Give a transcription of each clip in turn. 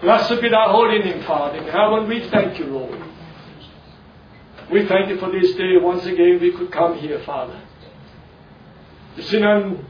Blessed be thy holy name, Father. In heaven we thank you, Lord. We thank you for this day. Once again we could come here, Father, to sit on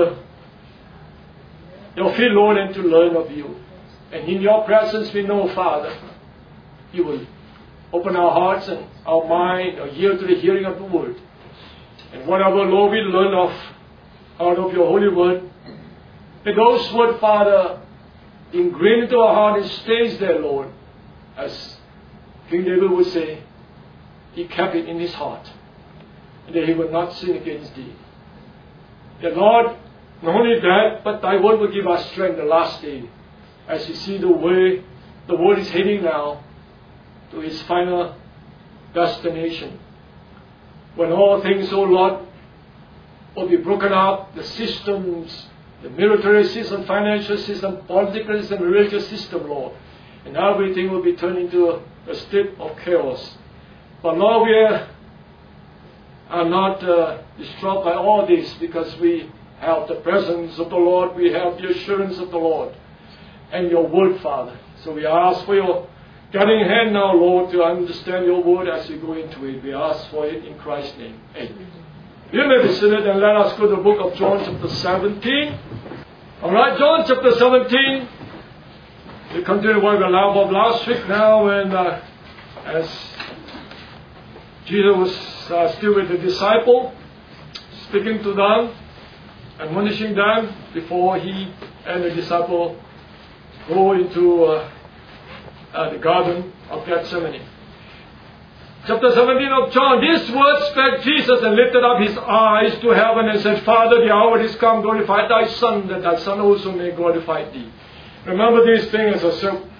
your feet, Lord, and to learn of you. And in your presence we know, Father, you will open our hearts and our mind, our ear to the hearing of the word. And whatever, Lord, we learn out of your holy word, may those words, Father, ingrained into our heart and stays there, Lord. As King David would say, he kept it in his heart, and that he would not sin against thee. That, Lord, not only that, but thy word will give us strength the last day, as you see the way the world is heading now to its final destination. When all things, O Lord, will be broken up, the systems, the military system, financial system, political system, religious system, Lord, and everything will be turned into a state of chaos. But Lord, we are not distraught by all this, because we have the presence of the Lord, we have the assurance of the Lord, and your word, Father. So we ask for your guiding hand now, Lord, to understand your word as we go into it. We ask for it in Christ's name. Amen. You may be seated, and let us go to the book of John chapter 17. Alright, John chapter 17. We continue what we learned of last week now, and as Jesus was still with the disciple, speaking to them, admonishing them before he and the disciple go into the garden of Gethsemane. Chapter 17 of John. These words spake Jesus, and lifted up his eyes to heaven and said, Father, the hour is come, glorify thy Son, that thy Son also may glorify thee. Remember these things as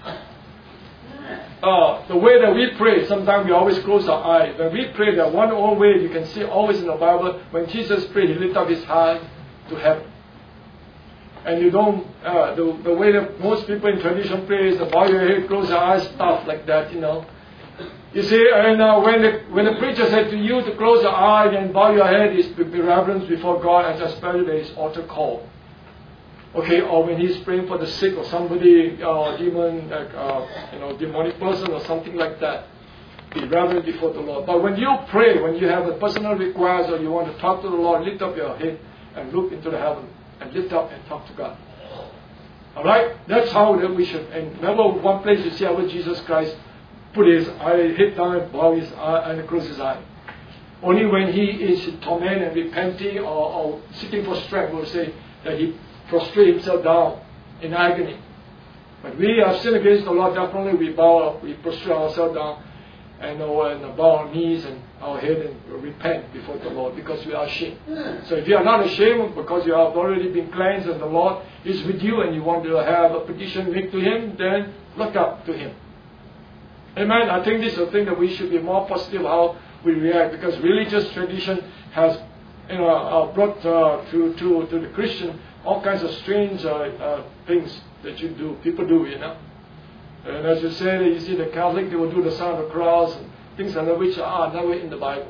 the way that we pray. Sometimes we always close our eyes. When we pray, there's one old way you can see always in the Bible. When Jesus prayed, he lifted up his hand to heaven. And you don't, the way that most people in tradition pray is to bow your head, close your eyes, stuff like that, you know. You see, and when the preacher said to you to close your eyes and bow your head, is to be reverence before God, and especially there is altar call. Okay, or when he's praying for the sick or somebody, demon, demonic person or something like that, be reverent before the Lord. But when you pray, when you have a personal request or you want to talk to the Lord, lift up your head and look into the heaven and lift up and talk to God. Alright? That's how that we should. And remember one place you see our Jesus Christ put his head down and bow his eye and close his eye. Only when he is in torment and repenting or seeking for strength, we'll say that he prostrate himself down in agony. When we have sinned against the Lord, definitely we prostrate ourselves down and bow our knees and our head and repent before the Lord, because we are ashamed. So if you are not ashamed because you have already been cleansed and the Lord is with you and you want to have a petition made to him, then look up to him. Amen. I think this is a thing that we should be more positive how we react, because religious tradition has brought to the Christian all kinds of strange things that people do, you know. And as you say, you see the Catholic, they will do the sign of the cross and things like that, which are never in the Bible.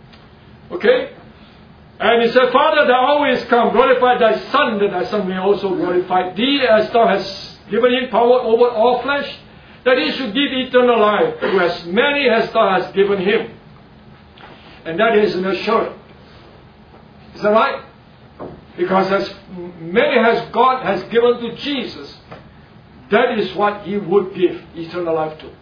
Okay? And he said, Father, the hour is come, glorify thy Son, that thy Son may also glorify thee, as thou hast given him power over all flesh, that he should give eternal life to as many as thou hast given him. And that is an assurance. Is that right? Because as many as God has given to Jesus, that is what he would give eternal life to.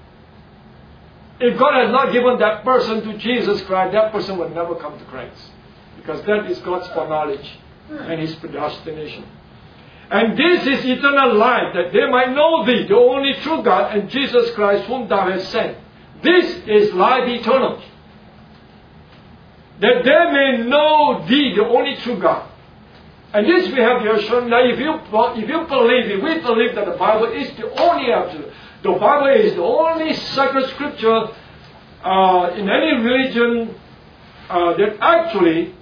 If God has not given that person to Jesus Christ, that person will never come to Christ. Because that is God's foreknowledge and his predestination. And this is eternal life, that they might know thee, the only true God, and Jesus Christ whom thou hast sent. This is life eternal. That they may know thee, the only true God. And this we have the assurance that if you believe, we believe that the Bible is the only absolute. The Bible is the only sacred scripture in any religion that actually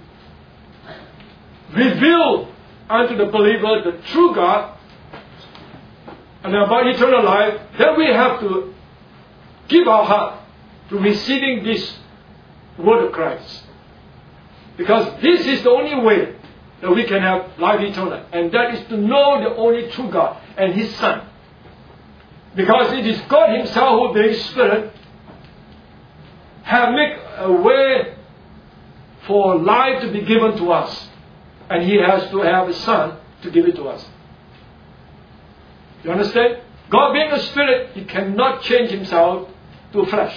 reveal unto the believer the true God and about eternal life, then we have to give our heart to receiving this word of Christ. Because this is the only way that we can have life eternal. And that is to know the only true God and his Son. Because it is God Himself who, being Spirit, have made a way for life to be given to us. And He has to have a Son to give it to us. You understand? God being a Spirit, He cannot change Himself to flesh.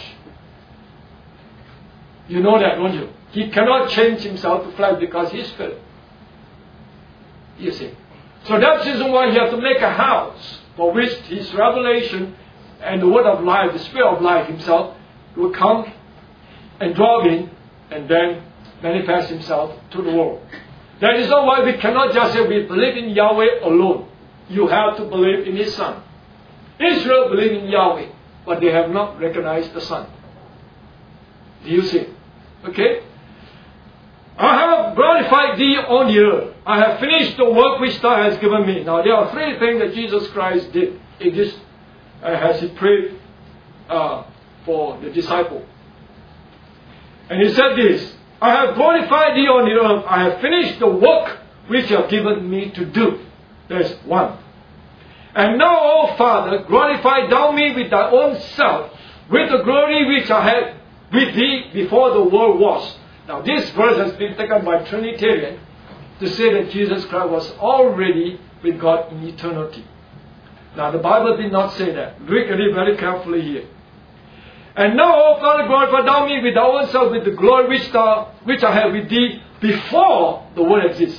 You know that, don't you? He cannot change Himself to flesh because He is Spirit. You see. So that's the reason why He has to make a house for which His revelation and the Word of life, the Spirit of life Himself, will come and dwell in and then manifest Himself to the world. That is why we cannot just say we believe in Yahweh alone. You have to believe in His Son. Israel believed in Yahweh, but they have not recognized the Son. Do you see? Okay? I have glorified Thee on the earth. I have finished the work which Thou hast given me. Now there are three things that Jesus Christ did. It is as He prayed for the disciple. And He said this, I have glorified Thee on the earth. I have finished the work which You have given me to do. There's one. And now, O Father, glorify Thou me with Thy own self, with the glory which I had with Thee before the world was. Now this verse has been taken by Trinitarian to say that Jesus Christ was already with God in eternity. Now the Bible did not say that. Look at it very carefully here. And now, O Father, glorify Thou me with Thy own self, with the glory which I had with Thee before the world exists.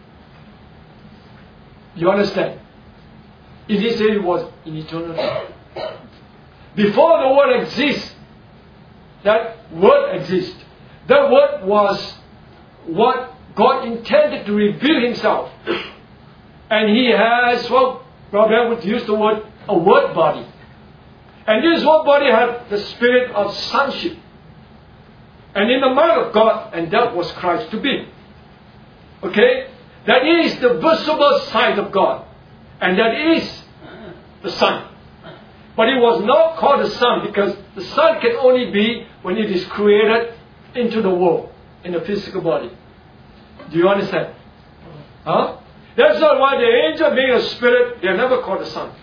You understand? It did say it was in eternity. Before the world exists, that word exists. That word was what God intended to reveal Himself. And He has, well, Robert would use the word, a word body. And this word body had the spirit of sonship. And in the mind of God, and that was Christ to be. Okay? That is the visible side of God. And that is the Son. But it was not called the Son because the Son can only be when it is created into the world, in a physical body. Do you understand? Huh? That's not why the angel being a spirit, they are never called the Son.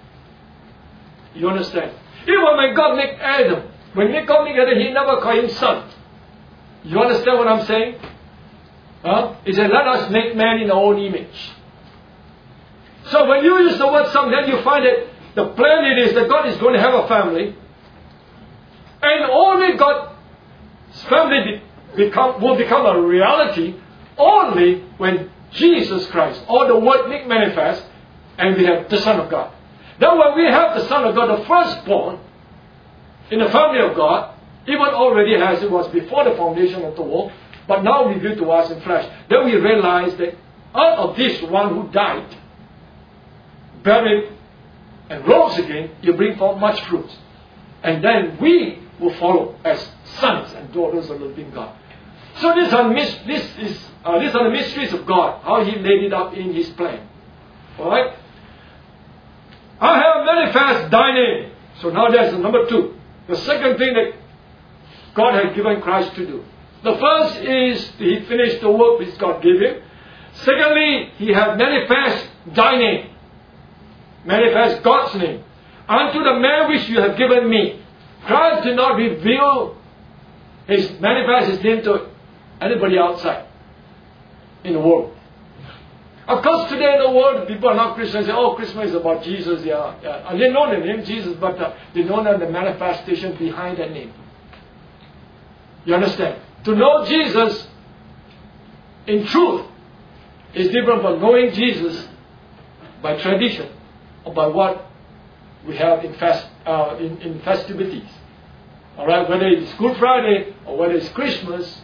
You understand? Even when God made Adam, when God made Adam, He never called him Son. You understand what I'm saying? Huh? He said, let us make man in our own image. So when you use the word Son, then you find that the plan it is that God is going to have a family. And only God's family will become a reality only when Jesus Christ, or the Word made manifest, and we have the Son of God. Then when we have the Son of God, the firstborn in the family of God, even already as it was before the foundation of the world, but now revealed to us in flesh, then we realize that out of this one who died, buried, and rose again, you bring forth much fruit. And then we will follow as sons and daughters of the living God. So these are the mysteries of God, how He laid it up in His plan. Alright? I have manifest Thy name. So now there's number two. The second thing that God has given Christ to do. The first is He finished the work which God gave Him. Secondly, He has manifest Thy name. Manifest God's name. Unto the man which You have given me. Christ did not reveal manifest His name to anybody outside in the world. Of course, today in the world, people are not Christians. Say, oh, Christmas is about Jesus. Yeah. And they know the name Jesus, but they don't know the manifestation behind that name. You understand? To know Jesus in truth is different from knowing Jesus by tradition or by what we have in festivities. Alright, whether it's Good Friday or whether it's Christmas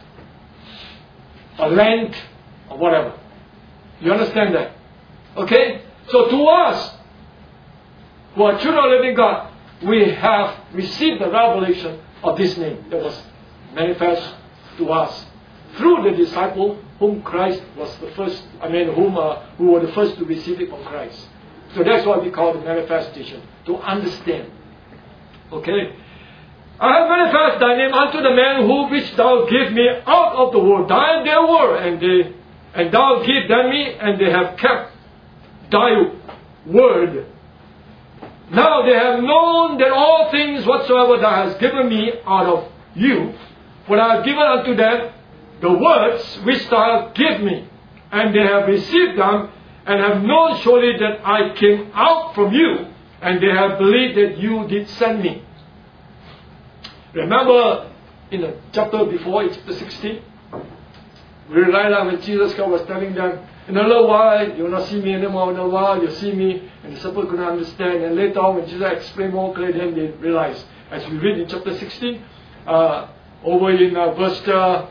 or Lent or whatever. You understand that? Okay? So to us, who are children of the living God, we have received the revelation of this name that was manifest to us through the disciple whom Christ was the first, who were the first to receive it from Christ. So that's why we call it manifestation, to understand. Okay? I have manifested Thy name unto the man which Thou gave me out of the world. Thine they were, and Thou gave them me, and they have kept Thy word. Now they have known that all things whatsoever thou hast given me out of you, for I have given unto them the words which thou hast given me, and they have received them, and have known surely that I came out from you, and they have believed that you did send me. Remember in the chapter before, it's chapter 16, we realized that when Jesus Christ was telling them, in a little while, you will not see me anymore. In a while, you'll see me. And the disciples couldn't understand. And later on, when Jesus explained more clearly, then they realized, as we read in chapter 16, over in verse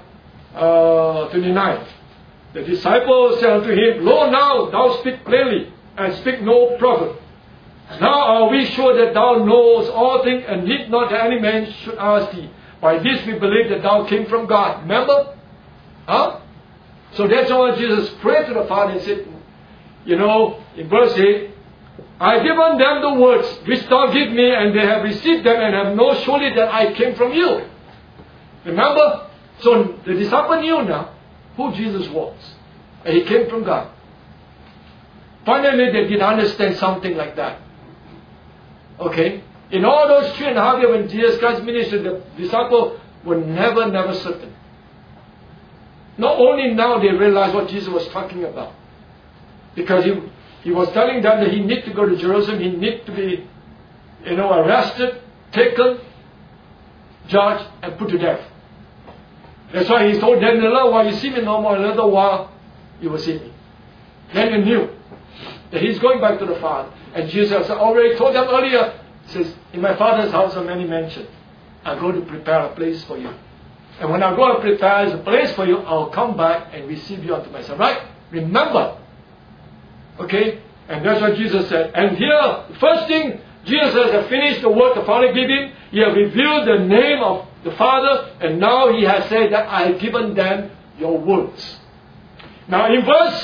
29, the disciples said unto him, Lo, now thou speak clearly, and speak no proverb. Now are we sure that thou knowest all things, and need not that any man should ask thee. By this we believe that thou came from God. Remember? Huh? So that's why Jesus prayed to the Father and said, in verse 8, I have given them the words which thou give me, and they have received them, and have known surely that I came from you. Remember? So the disciple knew now who Jesus was. And he came from God. Finally, they did understand something like that. Okay? In all those 3.5 years when Jesus Christ ministered, the disciples were never certain. Not only now they realize what Jesus was talking about. Because he was telling them that he need to go to Jerusalem, he need to be, arrested, taken, judged, and put to death. That's why he told them, in a little while you see me no more, in a little while you will see me. Then they knew that he's going back to the Father. And Jesus already told them earlier, he says, in my Father's house are many mansions. I go to prepare a place for you. And when I go and prepare a place for you, I'll come back and receive you unto myself. Right? Remember. Okay? And that's what Jesus said. And here, first thing, Jesus has finished the work the Father gave him. He has revealed the name of the Father. And now he has said that I have given them your words. Now in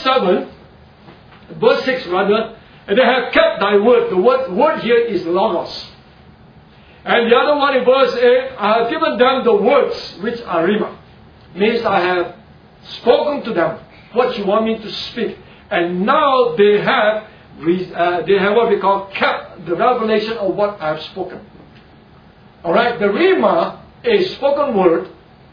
verse 6 rather, and they have kept thy word. The word here is logos. And the other one in verse 8, I have given them the words which are rhema. Means I have spoken to them what you want me to speak. And now they have what we call kept the revelation of what I have spoken. Alright, the rhema, a spoken word,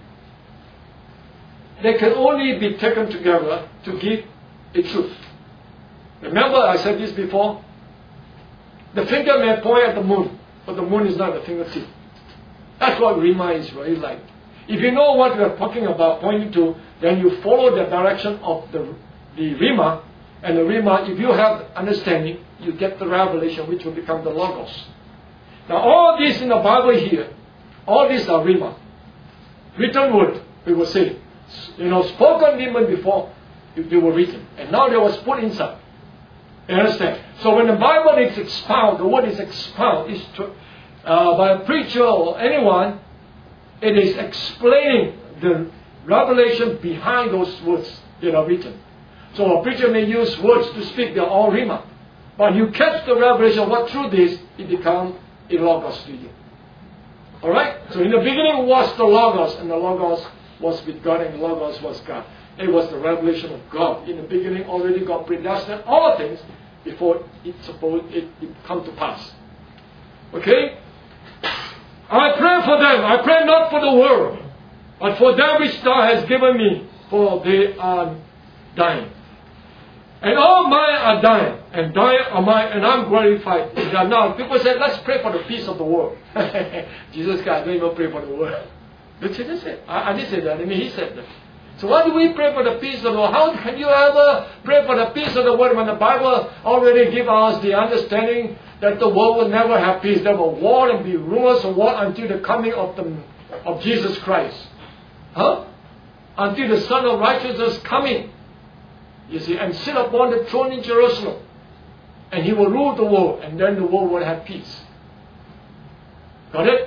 they can only be taken together to give a truth. Remember I said this before? The finger may point at the moon, but the moon is not the fingertip. That's what rhema is really like. If you know what we are talking about, pointing to, then you follow the direction of the rhema. And the rhema, if you have understanding, you get the revelation which will become the logos. Now all this in the Bible here, all these are rhema. Written word, we will say. Spoken even before they were written. And now they was put inside. You understand? So when the Bible is expounded, the word is expounded, is by a preacher or anyone, it is explaining the revelation behind those words that are written. So a preacher may use words to speak, they're all rhema. But you catch the revelation of what truth is, it becomes a logos to you. Alright? So in the beginning was the logos, and the logos was with God, and the logos was God. It was the revelation of God. In the beginning already God predestined all things before it come to pass. Okay? I pray for them. I pray not for the world, but for them which thou hast given me, for they are dying. And all mine are dying, and dying are mine, and I'm glorified. Now, people say, let's pray for the peace of the world. Jesus Christ, don't even pray for the world. Look at this. I didn't say that. He said that. So why do we pray for the peace of the world? How can you ever pray for the peace of the world when the Bible already gives us the understanding that the world will never have peace? There will war and be rumors of war until the coming of Jesus Christ. Until the Son of Righteousness coming. You see, and sit upon the throne in Jerusalem. And He will rule the world, and then the world will have peace. Got it?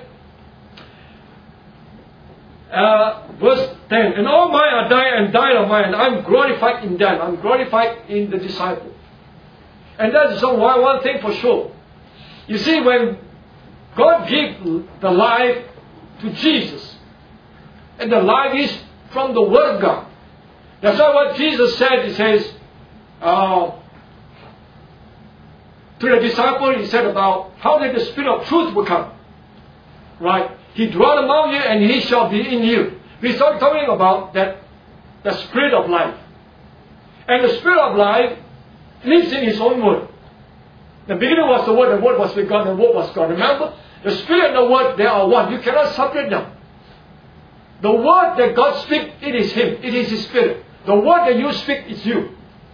Verse 10. And all mine are dying, and died are mine, and I'm glorified in them. I'm glorified in the disciple. And that's one thing for sure. You see, when God gave the life to Jesus, and the life is from the Word of God. That's why what Jesus said, He says, to to the disciples, He said about how that the Spirit of truth will come. Right? He dwell among you and He shall be in you. We start talking about that the Spirit of life. And the Spirit of life lives in His own Word. The beginning was the Word was with God, the Word was God. Remember? The Spirit and the Word, they are one. You cannot separate them. The Word that God speaks, it is Him. It is His Spirit. The Word that you speak is you.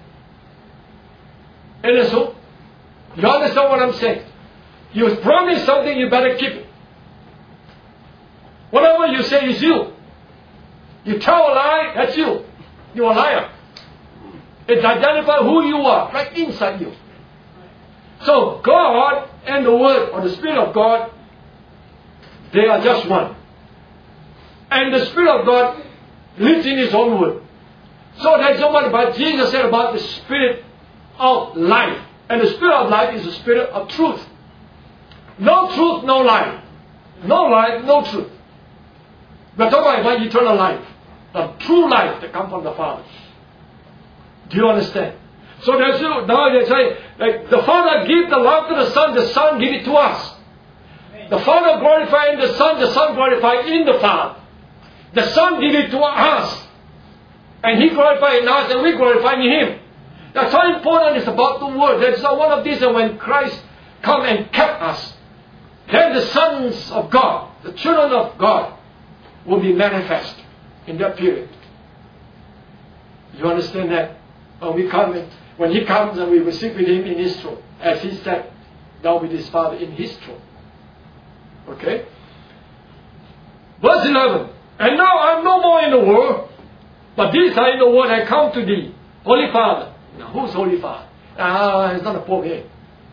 And so, you understand what I'm saying? You promise something, you better keep it. Whatever you say is you. You tell a lie, that's you. You're a liar. It identifies who you are, right inside you. So, God and the Word, or the Spirit of God, they are just one. And the Spirit of God lives in His own Word. So that's what but Jesus said about the Spirit of life. And the Spirit of life is the Spirit of truth. No truth, no life. No life, no truth. We're talking about eternal life. The true life that comes from the Father. Do you understand? So that's now they say, like the Father gives the love to the Son gives it to us. The Father glorified in the Son glorified in the Father. The Son gives it to us. And He glorified in us and we glorify in Him. That's how important it's about the Word. That's one of these, and when Christ come and kept us, then the sons of God, the children of God, will be manifest in that period. You understand that? When He comes and we will sit with Him in His throne, as He said, down with His Father in His throne. Okay? Verse 11. And now I am no more in the world, but these are in the world. I come to Thee, Holy Father. Now, who's Holy Father? It's not a Pope here.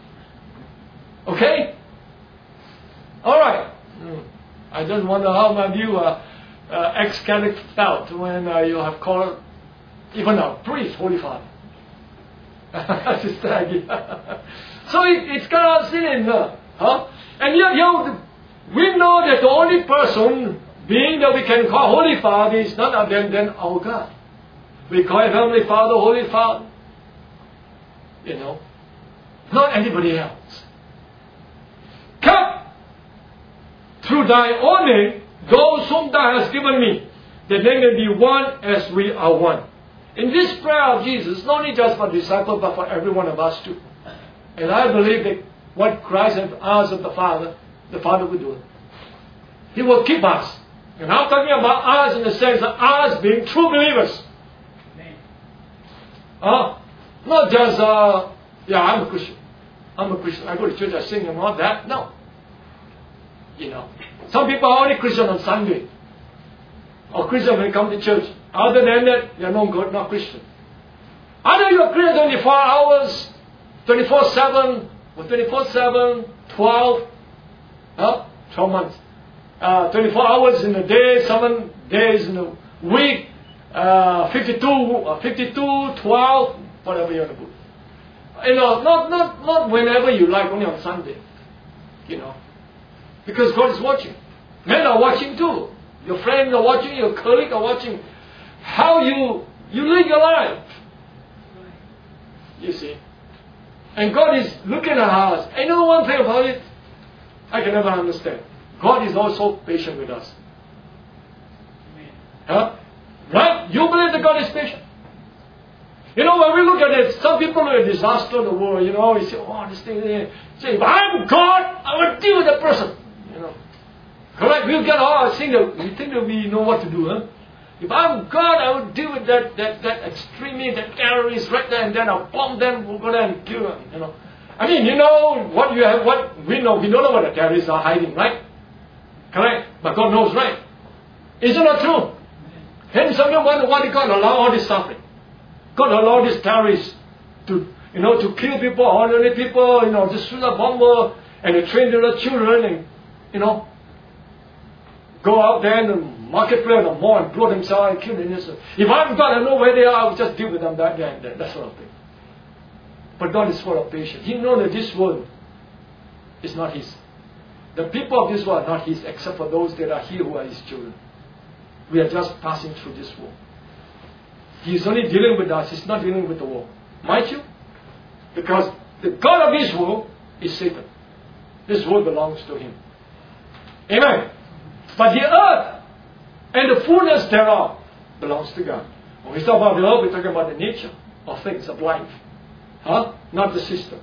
Okay? Alright. I just wonder how many of you ex-Catholic felt when you have called even a priest Holy Father. Sister Aggie. So it's kind of sin, huh? And yet, we know that the only person being that we can call Holy Father is none other than our God. We call Him Heavenly Father, Holy Father. You know, not anybody else. Come through Thy own name, those whom Thou hast given me, that they may be one as we are one. In this prayer of Jesus, not only just for disciples, but for every one of us too. And I believe that what Christ has asked of the Father will do it. He will keep us. And I'm talking about us in the sense of us being true believers. Not just, I'm a Christian. I'm a Christian. I go to church, I sing and all that. No. You know. Some people are only Christian on Sunday. Or Christian when they come to church. Other than that, they're not Christian. Either you're Christian 24 hours, 24/7, or 24/7, 12, 12 months. 24 hours in a day, 7 days in a week, 52, 12, whatever you want to put. You know, not whenever you like, only on Sunday. You know. Because God is watching. Men are watching too. Your friends are watching, your colleagues are watching. How you live your life. You see. And God is looking at us. And you know one thing about it? I can never understand. God is also patient with us. Huh? Right? You believe that God is patient? You know, when we look at it, some people are a disaster in the world. You know, you say, this thing. Say, if I'm God, I will deal with the person. You know. Correct? We'll get all things that we think that we know what to do, huh? If I'm God, I will deal with that extremist, that terrorist right there, and then I'll bomb them, we'll go there and kill them, you know. I mean, you know what we know. We don't know what the terrorists are hiding, right? Correct? But God knows, right? Is it not true? Hence, sometimes wonder why God allow all this suffering. God allow these terrorists to kill people, ordinary people, just shoot a bomber, and they train their children, and, go out there in the marketplace or mall and blow themselves and kill them. If I'm God, I know where they are, I will just deal with them that sort of thing. But God is full of patience. He knows that this world is not His. The people of this world are not His, except for those that are here who are His children. We are just passing through this world. He is only dealing with us. He's not dealing with the world. Mind you? Because The God of this world is Satan. This world belongs to him. Amen. But the earth and the fullness thereof belongs to God. When we talk about the earth, we're talking about the nature of things, of life. Not the system.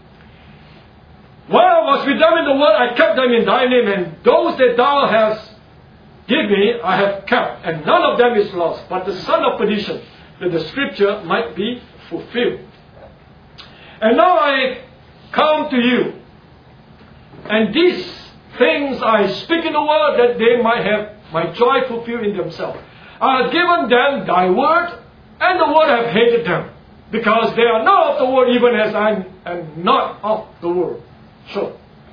While I was with them in the world, I kept them in thy name, and those that thou hast given me, I have kept, and none of them is lost, but the son of perdition, that the scripture might be fulfilled. And now I come to you, and these things I speak in the world, that they might have my joy fulfilled in themselves. I have given them thy word, and the world have hated them, because they are not of the world, even as I am not of the world. So,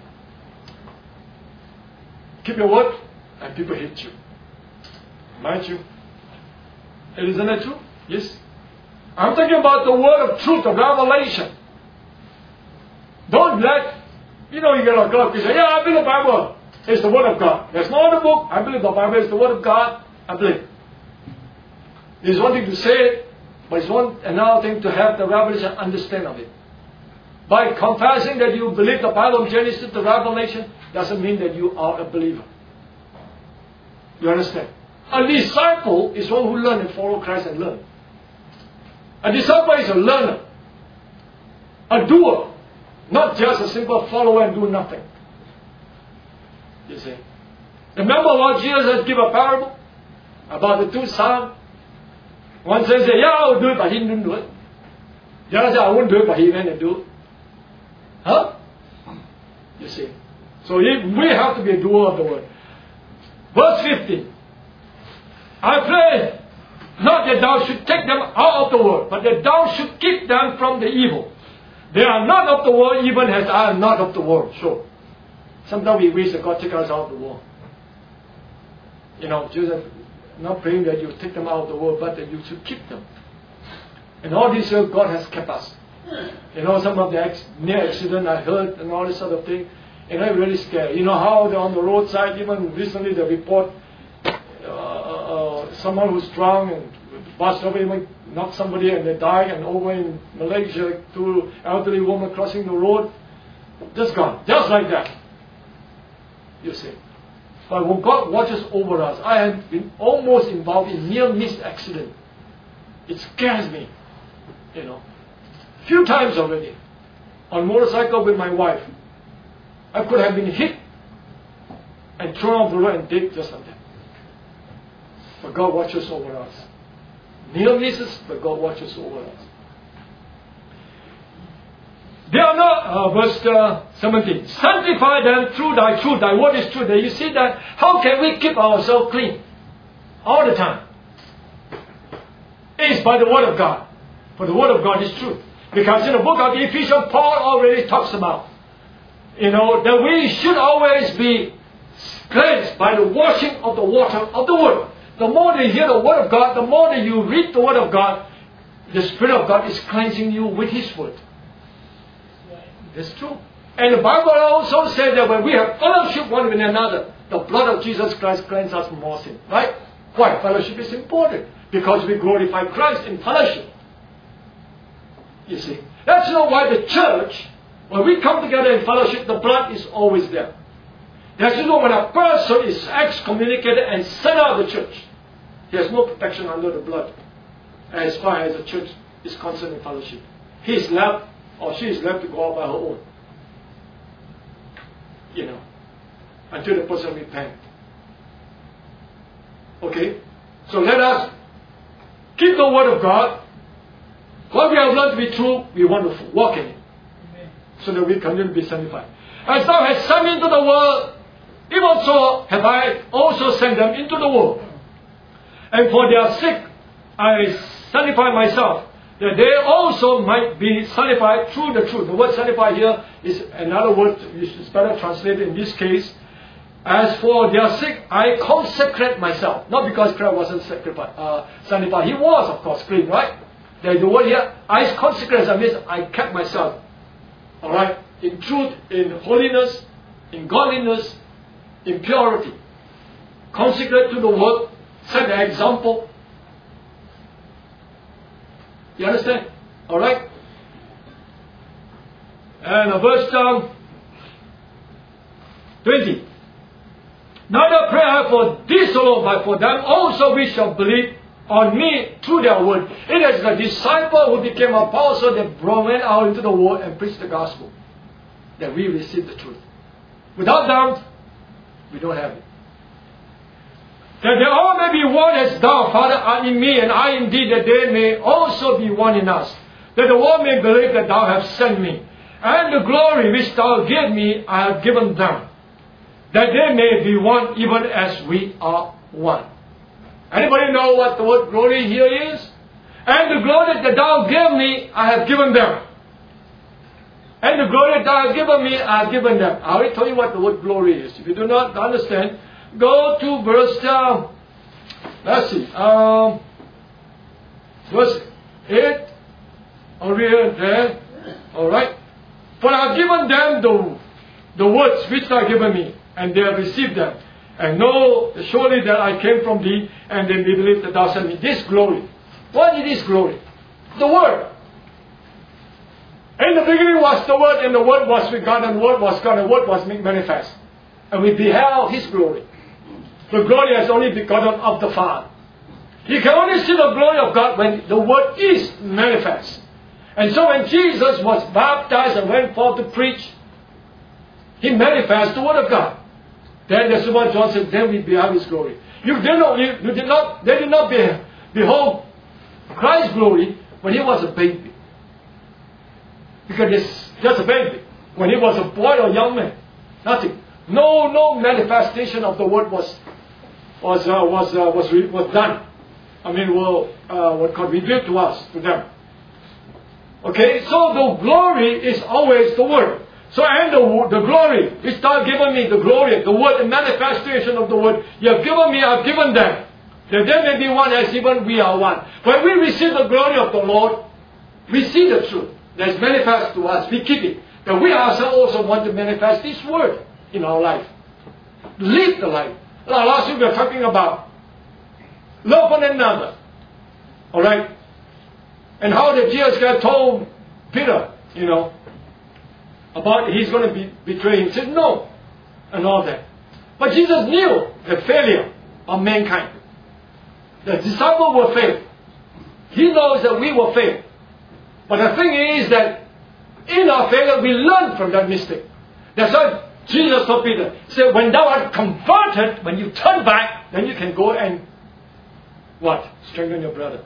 keep your word, and people hate you. Mind you. Isn't that true? Yes. I'm talking about the word of truth, of revelation. Don't let, you get a lot of people say, yeah, I believe the Bible is the word of God. There's no other book. I believe the Bible is the word of God. I believe. It's one thing to say it, but it's another thing to have the revelation, understand of it. By confessing that you believe the Bible from Genesis to Revelation doesn't mean that you are a believer. You understand? A disciple is one who learns and follows Christ and learns. A disciple is a learner. A doer. Not just a simple follower and do nothing. You see? Remember what Jesus has given a parable about the two sons? One says, yeah, I'll do it, but he didn't do it. The other said, I won't do it, but he went and do it. You see. So we have to be a doer of the word. Verse 15. I pray not that thou should take them out of the world, but that thou should keep them from the evil. They are not of the world, even as I am not of the world. So, sometimes we wish that God take us out of the world. Jesus not praying that you take them out of the world, but that you should keep them. And all this year, God has kept us. Some of the near accident I heard and all this sort of thing, and I'm really scared. How they're on the roadside, even recently the report, someone who's drunk and bus driver even knocked somebody and they died, and over in Malaysia, two elderly women crossing the road, just gone, just like that. You see. But when God watches over us, I have been almost involved in near-miss accident. It scares me, Few times already. On motorcycle with my wife. I could have been hit and thrown off the road and dead just like that. But God watches over us. Near misses, but God watches over us. They are not, verse 17, sanctify them through thy truth. Thy word is truth. You see that? How can we keep ourselves clean? All the time. It is by the word of God. For the word of God is truth. Because in the book of Ephesians, Paul already talks about, that we should always be cleansed by the washing of the water of the word. The more that you hear the word of God, the more that you read the word of God, the Spirit of God is cleansing you with His word. That's true. And the Bible also says that when we have fellowship one with another, the blood of Jesus Christ cleanses us from all sin. Right? Why? Fellowship is important. Because we glorify Christ in fellowship. You see. That's why the church, when we come together in fellowship, the blood is always there. That's when a person is excommunicated and sent out of the church, he has no protection under the blood as far as the church is concerned in fellowship. He is left, or she is left to go out by her own. Until the person repents. Okay? So let us keep the word of God. What we have learned to be true, we want to walk in it. Amen. So that we continue to be sanctified. As thou hast sent me into the world, even so have I also sent them into the world. And for their sake I sanctify myself, that they also might be sanctified through the truth. The word sanctify here is another word, it's better translated in this case. As for their sake, I consecrate myself. Not because Christ wasn't sanctified. He was, of course, clean, right? The word here, I consecrate, that means I kept myself. Alright? In truth, in holiness, in godliness, in purity. Consecrate to the word, set the example. You understand? Alright? And verse 20. Neither pray I for this alone, but for them also which shall believe on me through their word. It is the disciple who became an apostle that went out into the world and preached the gospel, that we receive the truth. Without doubt, we don't have it. That they all may be one as thou, Father, art in me, and I in thee, that they may also be one in us. That the world may believe that thou hast sent me. And the glory which thou gave me, I have given them, that they may be one even as we are one. Anybody know what the word glory here is? And the glory that thou gave me, I have given them. And the glory that thou hast given me, I have given them. I already told you what the word glory is. If you do not understand, go to verse, let's see, verse 8, over here and there. Alright. For I have given them the words which thou hast given me, and they have received them. And know surely that I came from thee, and they may believe that thou sent me. This glory. What is this glory? The Word. In the beginning was the Word, and the Word was with God, and the Word was God, and the Word was made manifest. And we beheld His glory. The glory has only begotten of the Father. You can only see the glory of God when the Word is manifest. And so when Jesus was baptized and went forth to preach, He manifested the Word of God. Then that's what John said, then we beheld His glory. They did not behold Christ's glory when He was a baby. Because it's just a baby. When He was a boy or young man, nothing. No manifestation of the Word was done. I mean, what God revealed to us, to them. Okay, so the glory is always the Word. So, and the glory, which thou hast given me, the glory, the Word, the manifestation of the Word, you have given me, I have given them. That they may be one as even we are one. When we receive the glory of the Lord, we see the truth that is manifest to us. We keep it. That we ourselves also want to manifest this Word in our life. Live the life. Last week we were talking about love one another. Alright? And how the Jesus guy told Peter, about he's going to betray him. He said no. And all that. But Jesus knew the failure of mankind. The disciples will fail. He knows that we will fail. But the thing is that in our failure we learn from that mistake. That's why Jesus told Peter, he said, when thou art converted, when you turn back, then you can go and what? Strengthen your brother.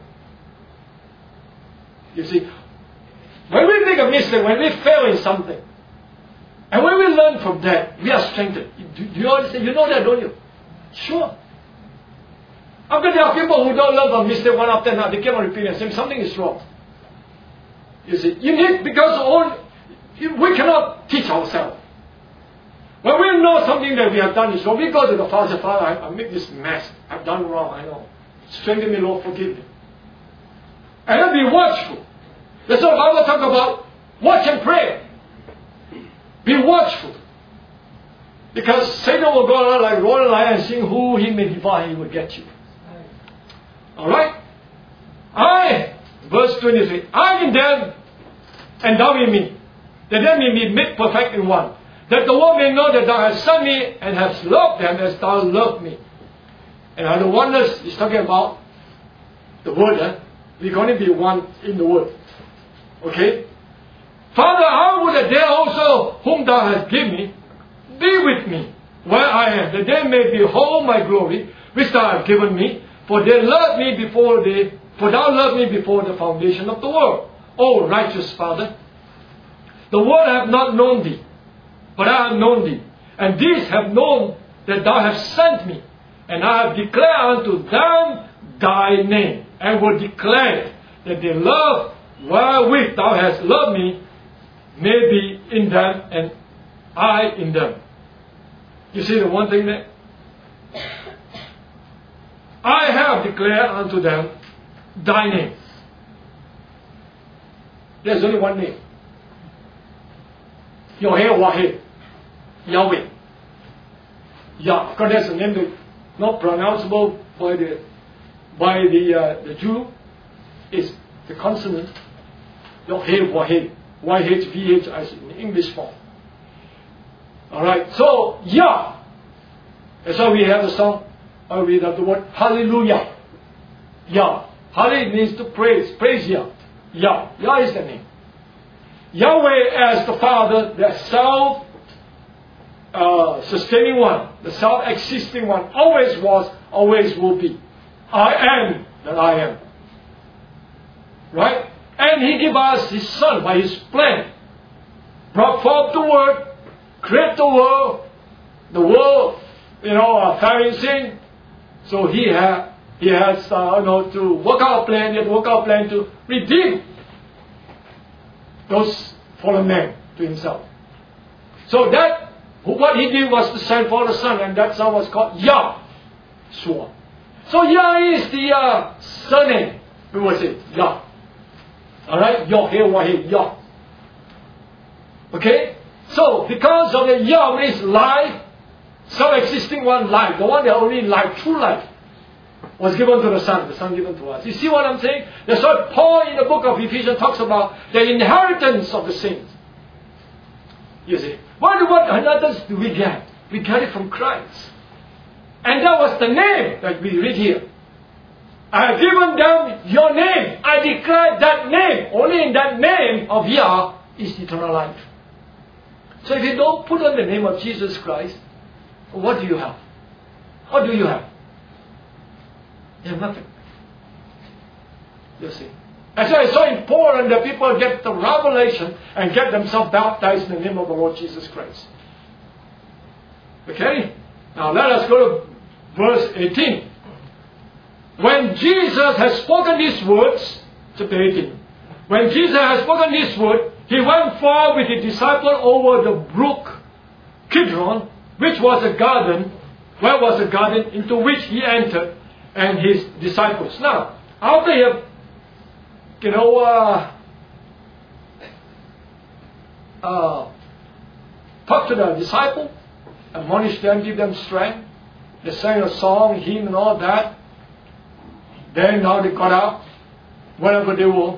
You see, when we make a mistake, when we fail in something, and when we learn from that, we are strengthened. Do you understand? You know that, don't you? Sure. After there are people who don't learn from mistake one after another, they keep on repeating and saying something is wrong. You see, because we cannot teach ourselves. When we know something that we have done is wrong, we go to the Father and say, Father, I made this mess. I've done wrong, I know. Strengthen me, Lord, forgive me. And then be watchful. That's what the Bible talks about. Watch and pray. Be watchful. Because Satan will go around like roaring lion and seeing who he may devour, he will get you. Alright? Verse 23, I in them and thou in me, that they may be made perfect in one. That the world may know that thou hast sent me and hast loved them as thou loved me. And the oneness is talking about the Word. We're going to be one in the Word. Okay? Father, how would that they also, whom thou hast given me, be with me where I am, that they may behold my glory, which thou hast given me, for thou loved me before the foundation of the world. O righteous Father, the world hath not known thee, but I have known thee, and these have known that thou hast sent me, and I have declared unto them thy name, and will declare that the love wherewith thou hast loved me may be in them, and I in them. You see the one thing there? I have declared unto them thy name. There's only one name. Yahweh, Yahweh. Yah, because that's a name that not pronounceable by the Jew. Is the consonant Yahweh. YHVH as in English form. Alright, so Yah. That's why we have the song, or we have the word Hallelujah. Yah. Hallelujah means to praise. Praise Yah. Yah. Yah is the name. Yahweh as the Father, the self-sustaining one, the self-existing one, always was, always will be. I am that I am. Right? And He gave us His Son by His plan. Brought forth the Word, create the world, carrying sin. So He has to work out a plan, He had to work out a plan to redeem those fallen men to Himself. So that, what He did was to send forth the Son, and that Son was called Yahshua. So Yah is the surname, we will say, Yah. Alright? Yah-Heh-Wah-Heh, Yah. Okay? So, because of the Yah, which is life, self-existing one life, the one that only life, true life, was given to the Son given to us. You see what I'm saying? That's what Paul in the book of Ephesians talks about, the inheritance of the saints. You see? What inheritance do we get? We get it from Christ. And that was the name that we read here. I have given them your name. I declare that name. Only in that name of Yah is eternal life. So if you don't put on the name of Jesus Christ, what do you have? What do you have? You have nothing. You see. That's why it's so important that people get the revelation and get themselves baptized in the name of the Lord Jesus Christ. Okay? Now let us go to verse 18. When Jesus has spoken these words, chapter 18. When Jesus has spoken these words, He went forth with His disciples over the brook Kidron, which was a garden, where was a garden into which He entered, and His disciples. Now, after He have, talked to the disciples, admonished them, give them strength, they sang a song, hymn and all that. Then now they got out, wherever they were.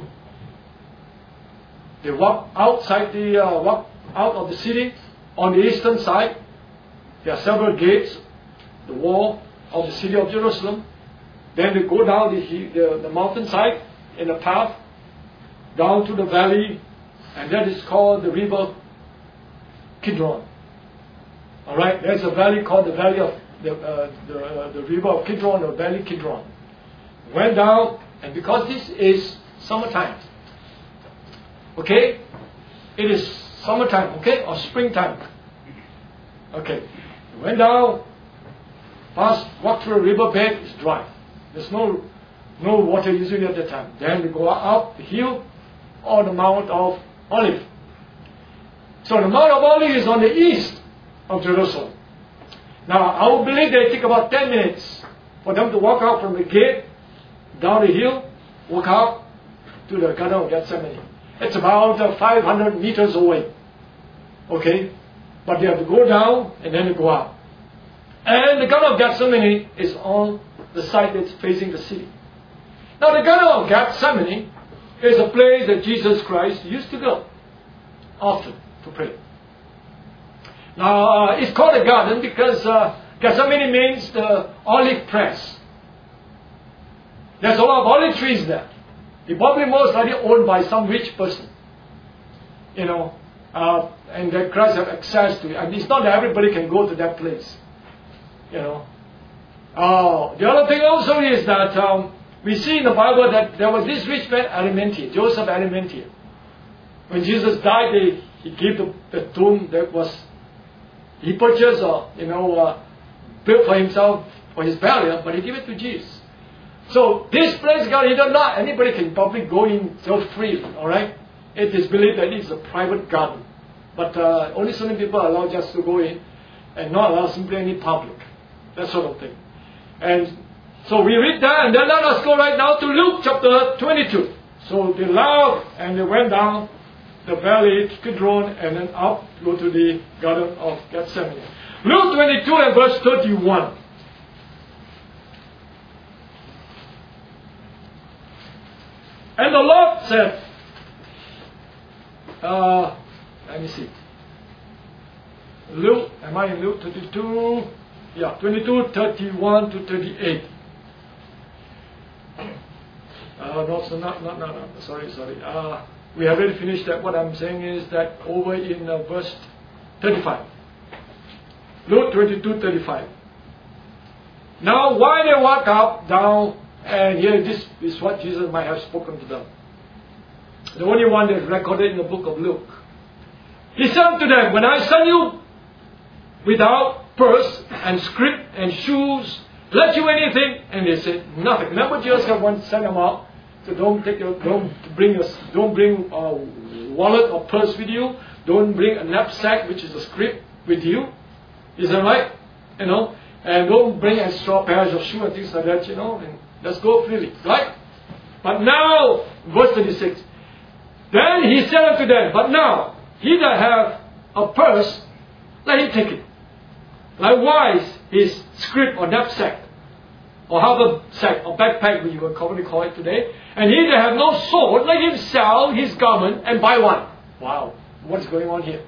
They walked walked out of the city on the eastern side. There are several gates, the wall of the city of Jerusalem. Then they go down the mountainside in a path down to the valley, and that is called the river Kidron. All right, there's a valley called the valley of the river of Kidron, or Valley Kidron. Went down, and because this is summertime, okay, it is summertime, okay, or springtime, okay. Went down, walked through a riverbed, it's dry. There's no water usually at the time. Then we go up the hill on the Mount of Olives. So the Mount of Olives is on the east of Jerusalem. Now, I would believe they take about 10 minutes for them to walk out from the gate, down the hill, walk out to the Garden of Gethsemane. It's about 500 meters away. Okay? But they have to go down and then they go out. And the Garden of Gethsemane is on the side that's facing the city. Now, the Garden of Gethsemane is a place that Jesus Christ used to go often to pray. Now, it's called a garden because Gethsemane means the olive press. There's a lot of olive trees there. It's probably most likely owned by some rich person. And that Christ have access to it. And it's not that everybody can go to that place. The other thing also is that we see in the Bible that there was this rich man, Arimathea, Joseph Arimathea. When Jesus died, he gave the tomb that was he purchased or built for himself for his burial, but he gave it to Jesus. So this place, God, not anybody can probably go in so freely. All right, it is believed that it is a private garden, but only certain people are allowed just to go in, and not allow simply any public, that sort of thing. And so we read that, and then let us go right now to Luke chapter 22. So they left and they went down the valley, Kidron, and then up, go to the Garden of Gethsemane. Luke 22 and verse 31. And the Lord said, Let me see. Luke, am I in Luke 22? Yeah, 22, 31 to 38. No, sorry. We have already finished that. What I'm saying is that over in verse 35. Luke 22, 35. Now, while they walk up, down, and here this is what Jesus might have spoken to them. The only one that's recorded in the book of Luke. He said to them, when I send you without purse and scrip and shoes, let you anything? And they said nothing. Remember, Jesus once sent them out. So don't bring a wallet or purse with you. Don't bring a knapsack, which is a scrip, with you. Is that right? You know, and don't bring extra pairs of shoes and things like that. You know, and let's go freely, right? But now, verse 36. Then he said unto them, but now he that hath a purse, let him take it. Likewise, his scrip or knapsack, or haversack or backpack, we will commonly call it today. And he that hath no sword, let him sell his garment and buy one. Wow, what's going on here?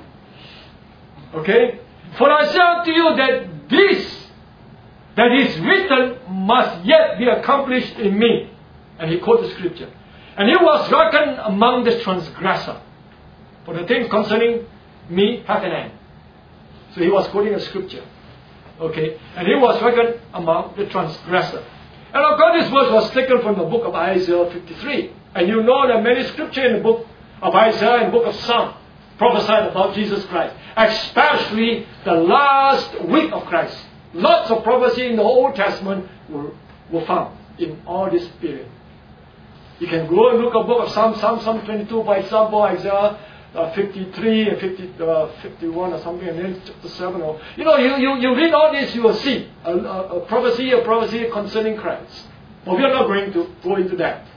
Okay? For I say unto you that this that is written must yet be accomplished in me. And he quotes the scripture. And he was reckoned among the transgressor. For the things concerning me hath an end. So he was quoting a scripture. Okay. And he was reckoned among the transgressor. And of course this verse was taken from the book of Isaiah 53. And you know that many scripture in the book of Isaiah and the book of Psalm prophesied about Jesus Christ. Especially the last week of Christ. Lots of prophecy in the Old Testament were found in all this period. You can go and look at the book of Psalm 22, for example, Isaiah 53 and 51 or something, and then chapter 7. Or, you read all this, you will see a prophecy concerning Christ. But we are not going to go into that.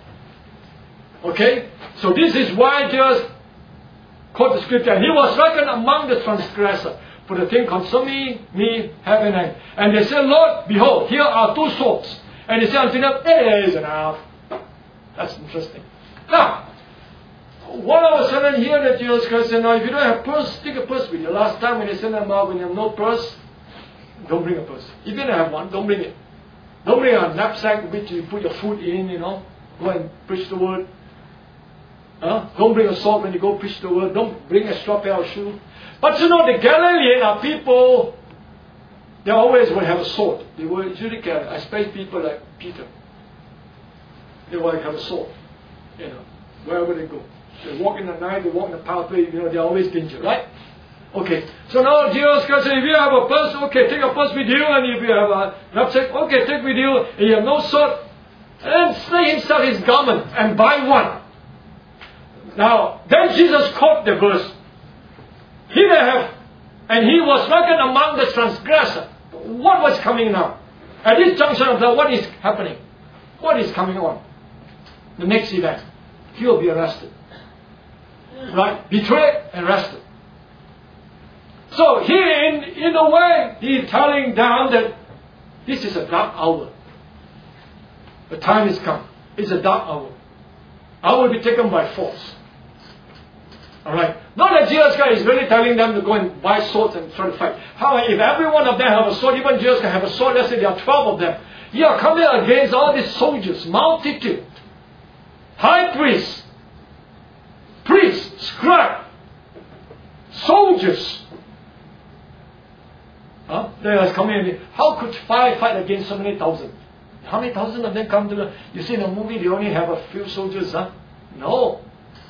Okay? So this is why Jesus quote the scripture. And he was reckoned among the transgressors. For the thing concerning me have an end. And they said, Lord, behold, here are 2 swords. And he said unto them, it is enough. That's interesting. Now, what all of a sudden here that Jesus Christ said, now if you don't have purse, take a purse with you. Last time when they sent them out, when you have no purse, don't bring a purse. If you don't have one, don't bring it. Don't bring a knapsack which you put your food in, Go and preach the word. Don't bring a sword when you go preach the word. Don't bring a straw pair of shoes. But the Galileans are people, they always will have a sword. They will usually carry, especially people like Peter. They will have a sword, wherever they go. They walk in the night, they walk in the pathway, they're always danger, right? Okay, so now Jesus Christ says, if you have a purse, okay, take a purse with you, and if you have a knapsack, okay, take with you, and you have no sword, and slay himself his garment, and buy one. Now, then Jesus quote the verse, he that have, and he was reckoned among the transgressors. What was coming now? At this junction of what is happening? What is coming on? The next event. He will be arrested. Right? Betrayed and arrested. So here, in a way, he is telling them that this is a dark hour. The time is come. It's a dark hour. I will be taken by force. Alright. Not that Jesus Christ is really telling them to go and buy swords and try to fight. However, if every one of them have a sword, even Jesus can have a sword, let's say there are 12 of them. You are coming against all these soldiers, multitude, high priests, scribe, soldiers. They are coming in. How could 5 fight against so many thousand? How many thousand of them come to the... You see in the movie, they only have a few soldiers, No.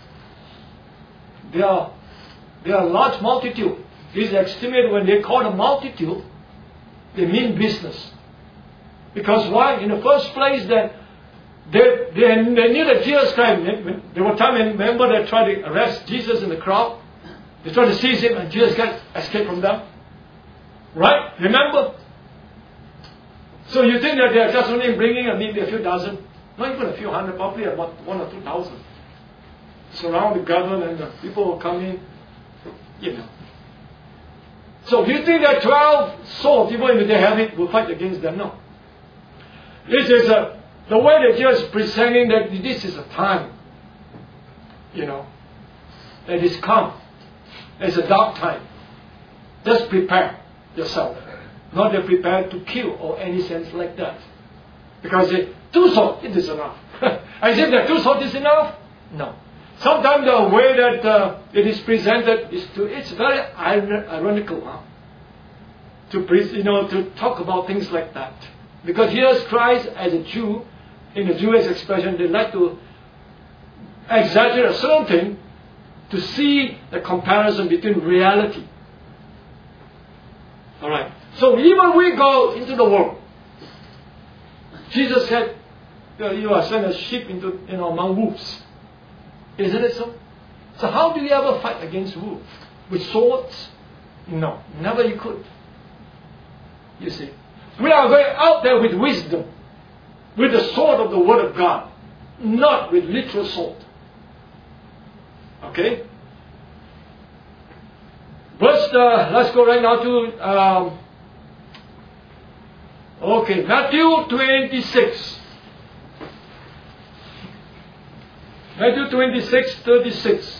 They are a large multitude. This is estimated when they call a multitude, they mean business. Because why? In the first place, that they knew that Jesus Christ, there were times, remember, they tried to arrest Jesus in the crowd. They tried to seize him and Jesus Christ escaped from them. Right? Remember? So you think that they are just only bringing maybe a few dozen? Not even a few hundred, probably about 1,000 or 2,000. Surround the government and the people will come in. So do you think that 12 swords, even if they have it, will fight against them? No. This is the way that Jesus is presenting that this is a time, that is come. It's a dark time. Just prepare yourself. Not that prepare to kill or any sense like that. Because two swords, it is enough. As if that two swords is enough? No. Sometimes the way that it is presented it's very ironical, huh? To talk about things like that. Because here's Christ as a Jew, in the Jewish expression, they like to exaggerate a certain thing to see the comparison between reality. Alright. So even we go into the world. Jesus said, you are sent as sheep into among wolves. Isn't it so? So how do you ever fight against wolves? With swords? No, never you could. You see. We are going out there with wisdom, with the sword of the Word of God, not with literal sword. Okay? Let's go right now to Matthew 26. Matthew 26:36.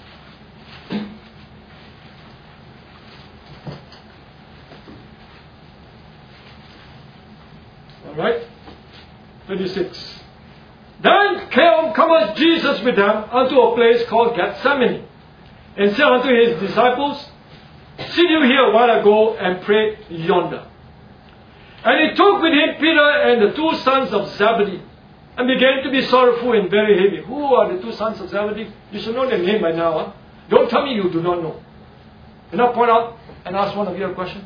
Alright? 36. Then cometh Jesus with them unto a place called Gethsemane, and said unto his disciples, sit you here while I go and pray yonder. And he took with him Peter and the two sons of Zebedee, and began to be sorrowful and very heavy. Who are the two sons of Zebedee? You should know their name by now. Huh? Don't tell me you do not know. Can I point out and ask one of you a question?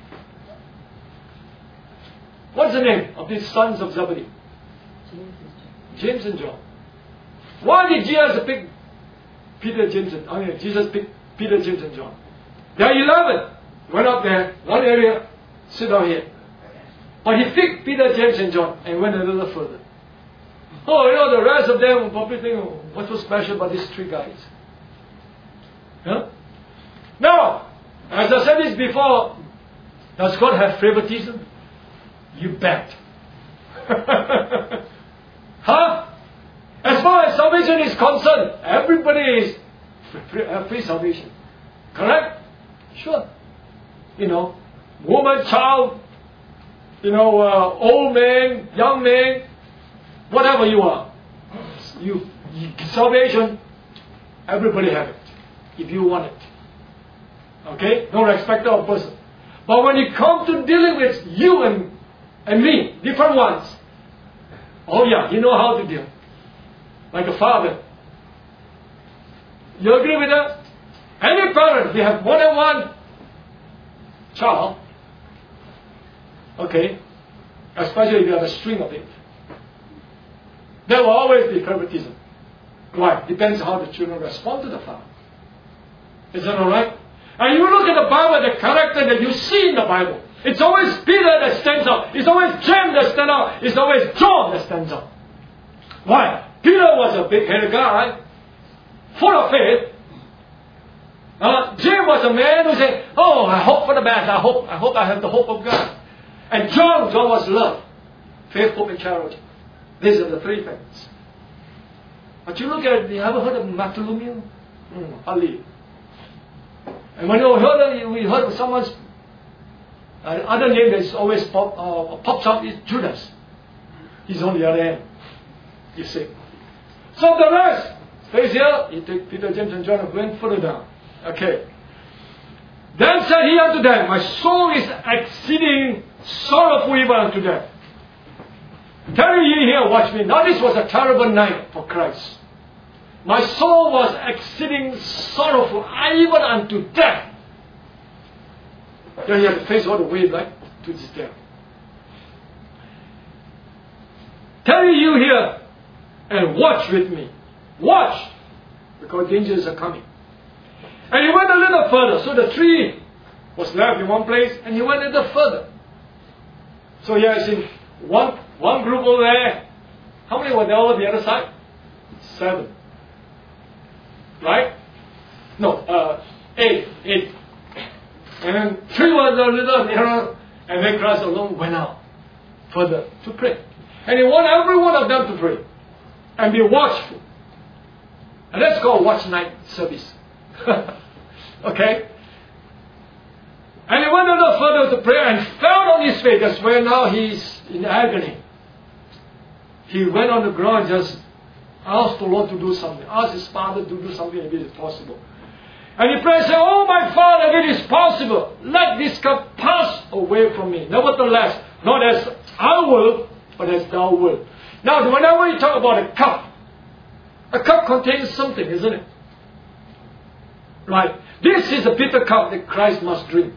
What's the name of these sons of Zebedee? James and John. Why did Jesus pick Jesus picked Peter, James and John? There are 11. Went up there, one area, sit down here. But he picked Peter, James and John and went a little further. Oh, the rest of them will probably think, what's so special about these three guys? Huh? Now, as I said this before, does God have favoritism? You bet. Huh? As far as salvation is concerned, everybody is free salvation. Correct? Sure. Woman, child, old man, young man, whatever you are. Salvation, everybody have it. If you want it. Okay? No respect of person. But when you come to dealing with you and me, different ones, oh yeah, you know how to deal. Like a father. You agree with that? Any parent, they have more than one child. Okay? Especially if you have a string of it. There will always be favoritism. Why? Depends how the children respond to the father. Is that alright? And you look at the Bible, the character that you see in the Bible. It's always Peter that stands out. It's always James that stands out. It's always John that stands out. Why? Peter was a big-headed guy, full of faith. James was a man who said, oh, I hope for the best. I hope I have the hope of God. And John was love, faith, hope, and charity. These are the three things. But you look at it, you ever heard of Bartholomew? Ali. And when we heard of someone's other name that always pops up is Judas. He's on the other end. You see. So the rest stays here. You take Peter, James, and John and went further down. Okay. Then said he unto them, my soul is exceeding sorrowful even unto death. Tarry ye here, watch me. Now this was a terrible night for Christ. My soul was exceeding sorrowful, even unto death. Then he had to face all the way back to this death. Tarry you here and watch with me. Watch, because dangers are coming. And he went a little further. So the tree was left in one place, and he went a little further. So here I see one group over there. How many were there over the other side? 7. Right? No, 8. And then 3 was a little nearer, and then Christ alone went out further to pray. And he wanted every one of them to pray and be watchful. And that's called watch night service. Okay? And he went a little further to prayer and fell on his face. That's where now he's in agony. He went on the ground, just asked the Lord to do something. Asked his Father to do something if it is possible. And he prayed and said, "Oh my Father, if it is possible, let this cup pass away from me. Nevertheless, not as I will, but as thou wilt." Now, whenever you talk about a cup contains something, isn't it? Right? This is a bitter cup that Christ must drink.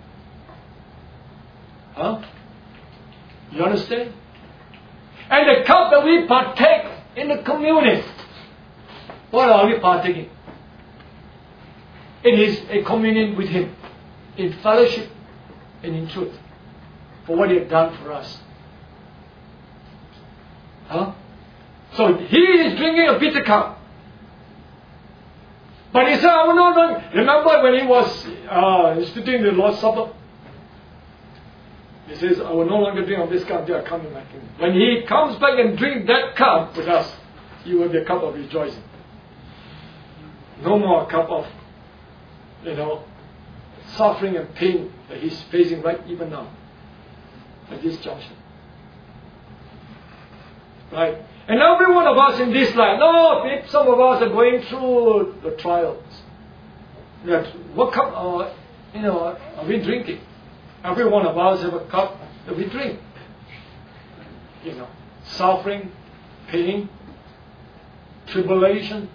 Huh? You understand? And the cup that we partake in the communion, what are we partaking? It is a communion with Him, in fellowship and in truth, for what He has done for us. Huh? So He is drinking a bitter cup. But He said, "I will not drink." Remember when He was instituting the Lord's Supper? He says, "I will no longer drink of this cup until I come in my kingdom." When He comes back and drinks that cup with us, it will be a cup of rejoicing. No more a cup of, suffering and pain that He's facing right even now, at this junction. Right? And every one of us in this life, some of us are going through the trials. What cup are we drinking? Every one of us have a cup that we drink. Suffering, pain, tribulation.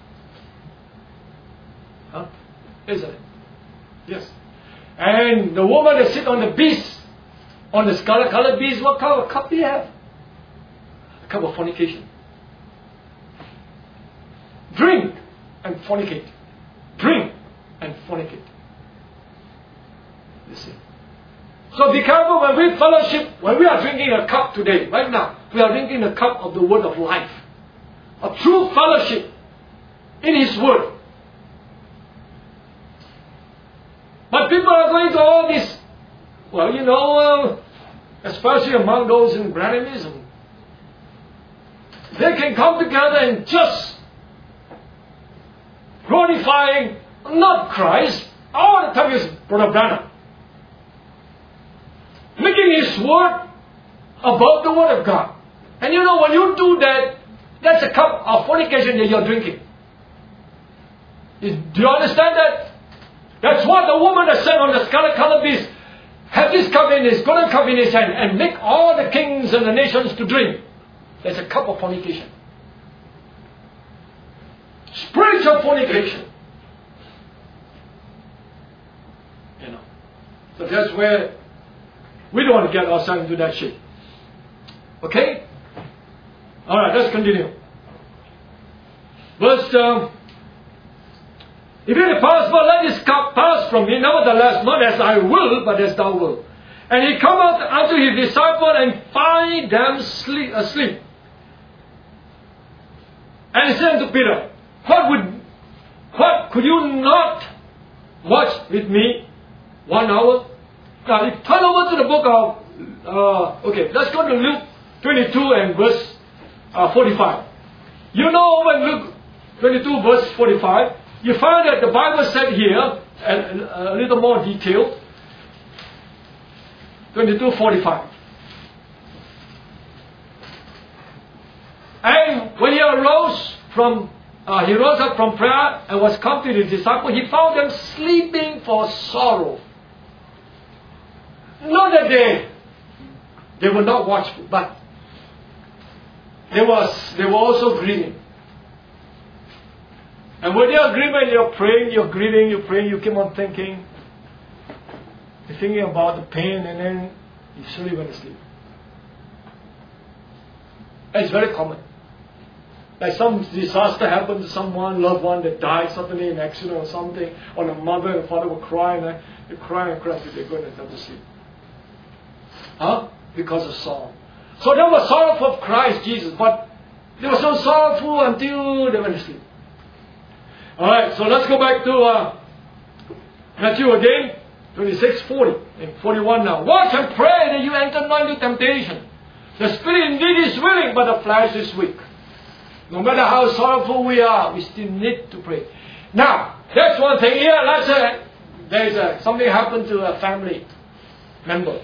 Huh? Isn't it? Yes. And the woman that sits on the beast, on the scarlet-colored beast, what kind of cup do you have? A cup of fornication. Drink and fornicate. Drink and fornicate. You see. So be careful when we fellowship, when we are drinking a cup today, right now, we are drinking the cup of the word of life. A true fellowship in His word. But people are going to all this, especially among those in Brahmanism. They can come together and just glorifying not Christ, all the time is Brother Branham. Making His word above the word of God. And when you do that, that's a cup of fornication that you're drinking. Do you understand that? That's what the woman that sat on the scarlet-colored beast had this cup in his golden cup in his hand and make all the kings and the nations to drink. That's a cup of fornication. Spiritual fornication. So that's where we don't want to get ourselves into that shape. Okay? Alright, let's continue. Verse, if it is possible, let this cup pass from me, nevertheless, not as I will, but as thou wilt. And he come out unto his disciples and find them asleep. And he said unto Peter, What could you not watch with me 1 hour? Now, if turn over to the book of, let's go to Luke 22 and verse 45. Over in Luke 22 verse 45, you find that the Bible said here, and a little more detailed, 22:45. And when he rose up from prayer and was come to his disciples, he found them sleeping for sorrow. Not that they were not watchful, but they were also grieving. And when you're grieving, you're praying, you're grieving, you're praying, you keep on thinking. You're thinking about the pain, and then you slowly went to sleep. It's very common. Like some disaster happened to someone, loved one that died suddenly in an accident or something, or the mother and father were crying, and they cry and cry until they go and go to sleep. Huh? Because of sorrow. So they were sorrowful of Christ Jesus, but they were so sorrowful until they went to sleep. Alright, so let's go back to Matthew again, 26, 40, and 41 now. Watch and pray that you enter not into temptation. The spirit indeed is willing, but the flesh is weak. No matter how sorrowful we are, we still need to pray. Now, that's one thing. Here, let's say there's something happened to a family member.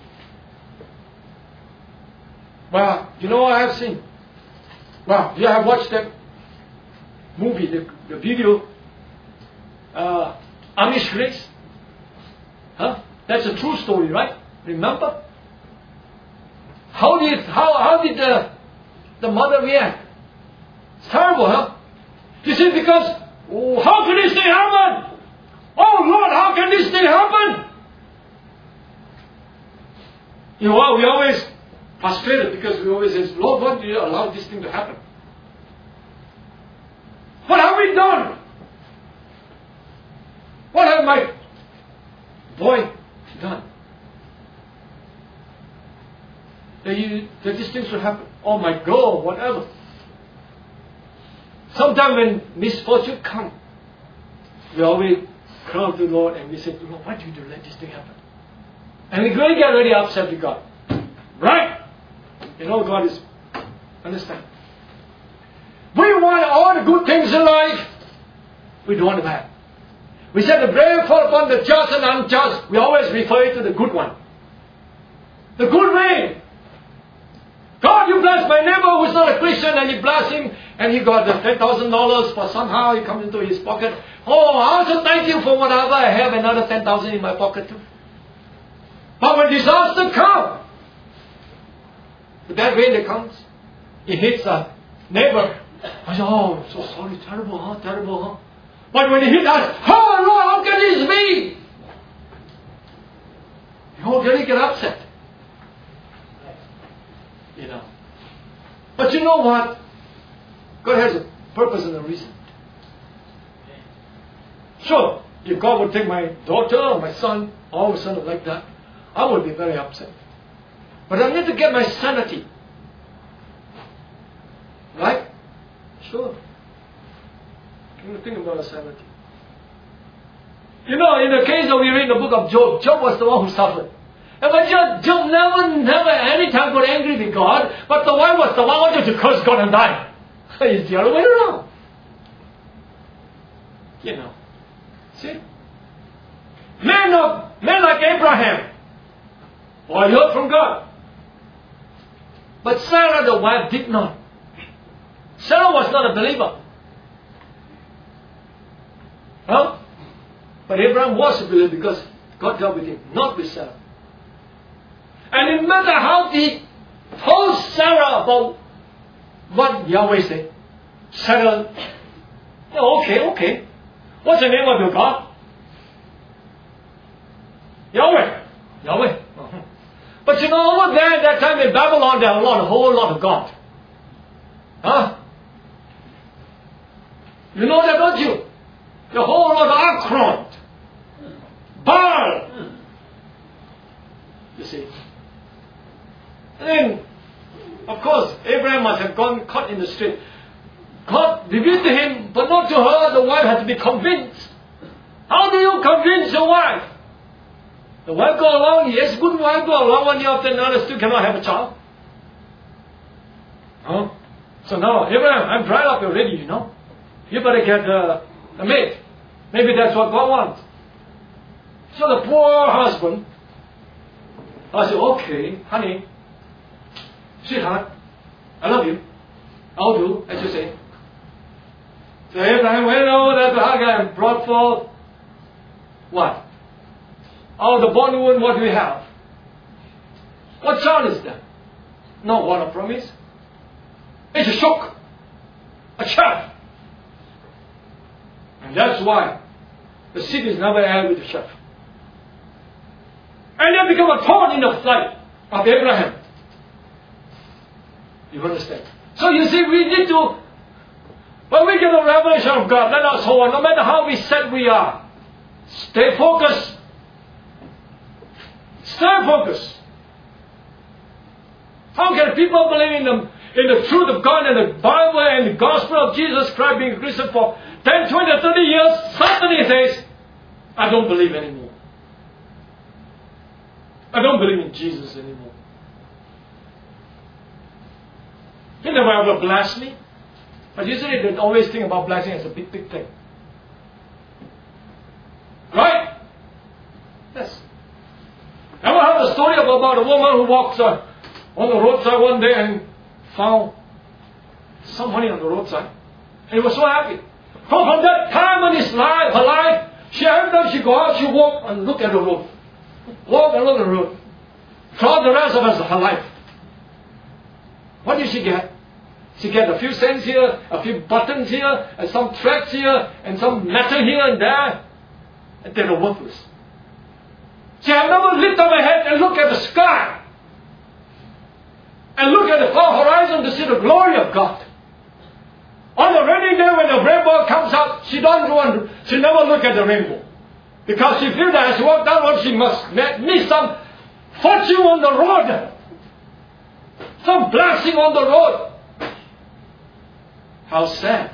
Well, you know what I have seen? Well, you have watched that movie, the video, Amish Grace. Huh? That's a true story, right? Remember? How did the mother react? It's terrible, huh? You see, because how can this thing happen? Oh Lord, how can this thing happen? You know, we always frustrated because we always say, Lord, why do you allow this thing to happen? What have we done? What have my boy done? That these things will happen. Oh my God, whatever. Sometimes when misfortune comes, we always cry to the Lord and we say, Lord, why do you let this thing happen? And we really get really upset with God. Right? You know, God is, understand. We want all the good things in life. We don't want the bad. We said the blame fall upon the just and unjust. We always refer to the good one. The good way. God, you bless my neighbor who is not a Christian, and you bless him, and he got the $10,000 for somehow it comes into his pocket. Oh, I also thank you for whatever I have, another $10,000 in my pocket too. But when disaster comes, the bad rain that comes, it hits a neighbor. I say, oh, so sorry, terrible, huh? Terrible, huh? But when it hits us, oh Lord, how can this be? You won't really get upset. You know. But you know what? God has a purpose and a reason. Sure, if God would take my daughter or my son, all of a sudden like that, I would be very upset. But I need to get my sanity. Right? Sure. You think about a sanity. You know, in the case of we read the book of Job, Job was the one who suffered. But Job never any time got angry with God, but the wife was the one who wanted to curse God and die. It's the other way around. You know. See? Men like Abraham, or heard from God. But Sarah the wife did not. Sarah was not a believer. Huh? But Abraham was a believer because God dealt with him, not with Sarah. And no matter how he told Sarah about what Yahweh said, Sarah, okay. What's the name of your God? Yahweh. Uh-huh. But you know, over there, at that time in Babylon, there are a whole lot of God. Huh? You know that, don't you? The whole lot of Akron. Baal. You see. And then, of course, Abraham must have gone caught in the street. God revealed to him, but not to her. The wife had to be convinced. How do you convince your wife? The wife go along, yes, good wife go along 1 year after another, still cannot have a child. Huh? So now, Abraham, I'm dried up already, you know. You better get a maid. Maybe that's what God wants. So the poor husband, I said, okay, honey, sweetheart, I love you. I'll do as you say. So Abraham went over there to Hagar and brought forth what? Out of the bond wound, what do we have? What child is that? Not what a promise. It's a shock. A child. And that's why the seed is never aired with the sheaf. And then become a thorn in the flight of Abraham. You understand? So you see, we need to, when we get a revelation of God, let us hold on, no matter how we said we are. Stay focused. Stay focused. How can people believe in the truth of God and the Bible and the gospel of Jesus Christ being Christian for 10, 20, 30 years? Suddenly says, I don't believe anymore. I don't believe in Jesus anymore. He never ever blessed me. But usually they always think about blessing as a big thing. a story about a woman who walks on the roadside one day and found some money on the roadside. And he was so happy. From that time in her life, every time she go out, she walk and look at the road. Walk and look at the road. Throughout the rest of her life. What did she get? She get a few cents here, a few buttons here, and some threads here, and some metal here and there. And they are worthless. She have never lift up her head and look at the sky. And look at the far horizon to see the glory of God. On the rainy day when the rainbow comes out, she never look at the rainbow. Because she feels that as she walks down, she must meet some fortune on the road. Some blessing on the road. How sad.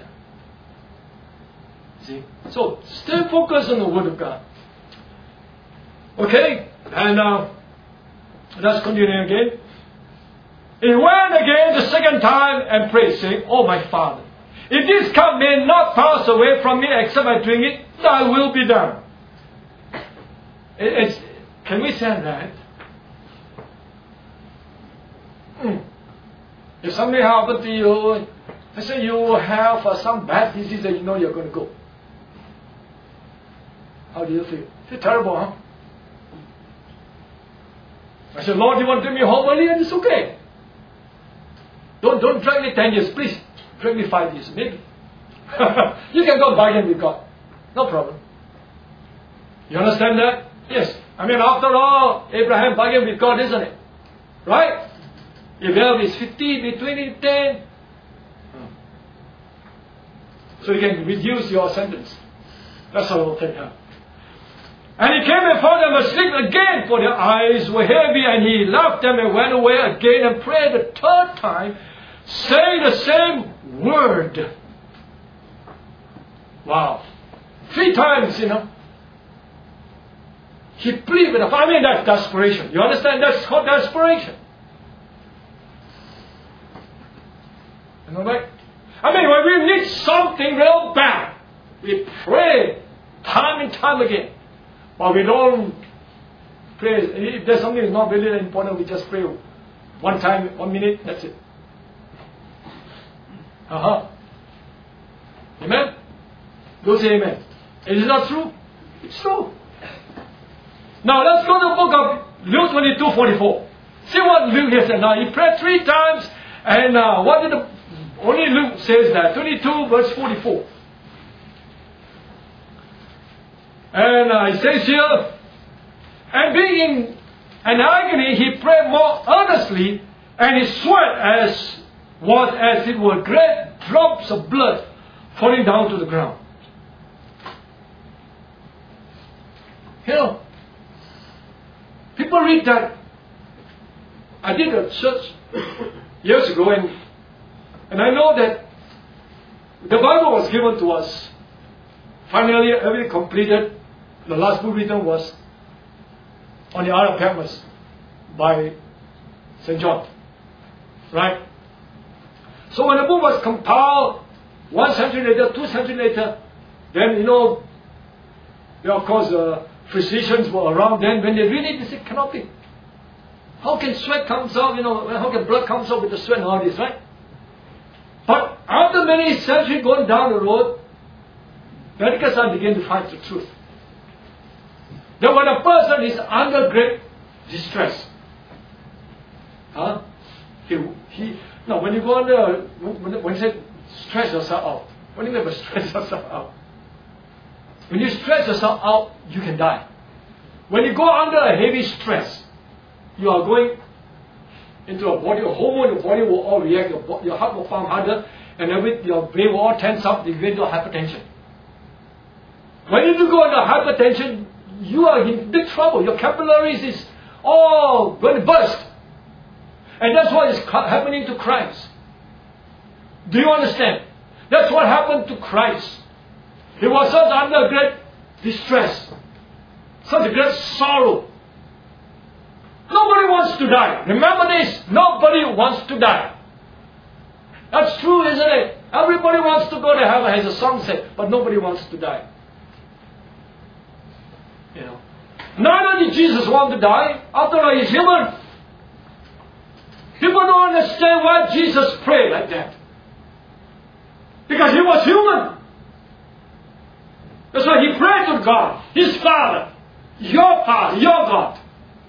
See? So, stay focused on the Word of God. Okay? And let's continue again. He went again the second time and prayed, saying, "Oh, my Father, if this cup may not pass away from me except I drink it, thy will be done." Can we say that? If something happened to you, let's say you have some bad disease that you know you're going to go. How do you feel? Feel terrible, huh? I said, "Lord, you want to take me home early?" And it's okay. Don't drag me 10 years, please. Drag me 5 years, maybe. You can go bargain with God. No problem. You understand that? Yes. I mean, after all, Abraham bargained with God, isn't it? Right? If Abel is 50, be 20, 10. So you can reduce your sentence. That's how it will take her. And he came and found them asleep again, for their eyes were heavy, and he left them and went away again and prayed the third time, saying the same word. Wow. 3 times, He pleaded with the Father. I mean, that's desperation. You understand? That's called desperation. Right? I mean, when we need something real bad, we pray time and time again. But we don't pray. If there's something that's not really important, we just pray one time, 1 minute, that's it. Amen? Go say amen. Is it not true? It's true. Now let's go to the book of Luke 22:44. See what Luke here said. Now he prayed 3 times, and what did only Luke says that 22 verse 44. And it says here, and being in an agony, he prayed more earnestly, and his sweat was as it were great drops of blood falling down to the ground. People read that. I did a search years ago, and I know that the Bible was given to us. Finally, everything completed. The last book written was on the Isle of Patmos by St. John. Right? So when the book was compiled, 1 century later, 2 centuries later, then, of course, physicians were around then. When they read it, they said, cannot be. How can sweat comes out, how can blood comes out with the sweat and all this, right? But after many centuries going down the road, medical science began to find the truth. That when a person is under great distress, when you go under, when you say stress yourself out, what do you mean by stress yourself out? When you stress yourself out, you can die. When you go under a heavy stress, you are going into a body, a hormone, your body will all react, your heart will pump harder, and your brain will all tense up, you get into hypertension. When you go into hypertension, you are in big trouble. Your capillaries is all going to burst. And that's what is happening to Christ. Do you understand? That's what happened to Christ. He was such under great distress, such a great sorrow. Nobody wants to die. Remember this, nobody wants to die. That's true, isn't it? Everybody wants to go to heaven, as the song said, but nobody wants to die. Neither did Jesus want to die. After all, he's human. People don't understand why Jesus prayed like that. Because he was human. That's why he prayed to God, his Father, your Father, your God.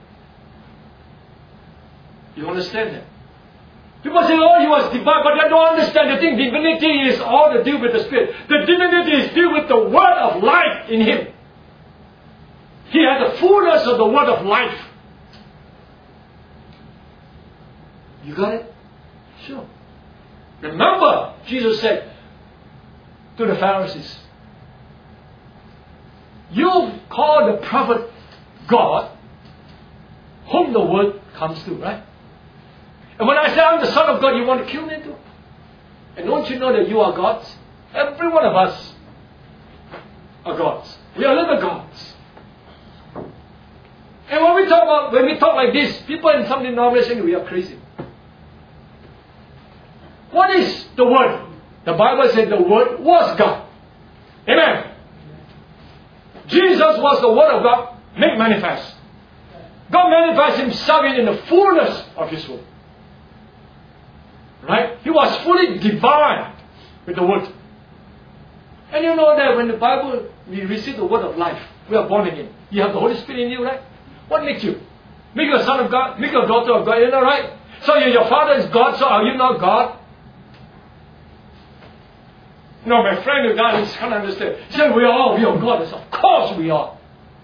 You understand that? People say, oh, he was divine, but they don't understand the thing. Divinity is all to do with the Spirit. The divinity is due with the word of life in him. He had the fullness of the word of life. You got it? Sure. Remember, Jesus said to the Pharisees, you call the prophet God, whom the word comes to, right? And when I say I'm the Son of God, you want to kill me too? And don't you know that you are gods? Every one of us are gods. We are little gods. And when we talk like this, people in some denominations, we are crazy. What is the Word? The Bible says the Word was God. Amen. Jesus was the Word of God made manifest. God manifests Himself in the fullness of His Word. Right? He was fully divine with the Word. And you know that when the Bible, we receive the Word of life, we are born again. You have the Holy Spirit in you, right? What makes you? Make you a son of God, make you a daughter of God, you know, right? So your father is God, so are you not God? No, my friend, the guy is can't understand. He said, we are God. I said, of course we are.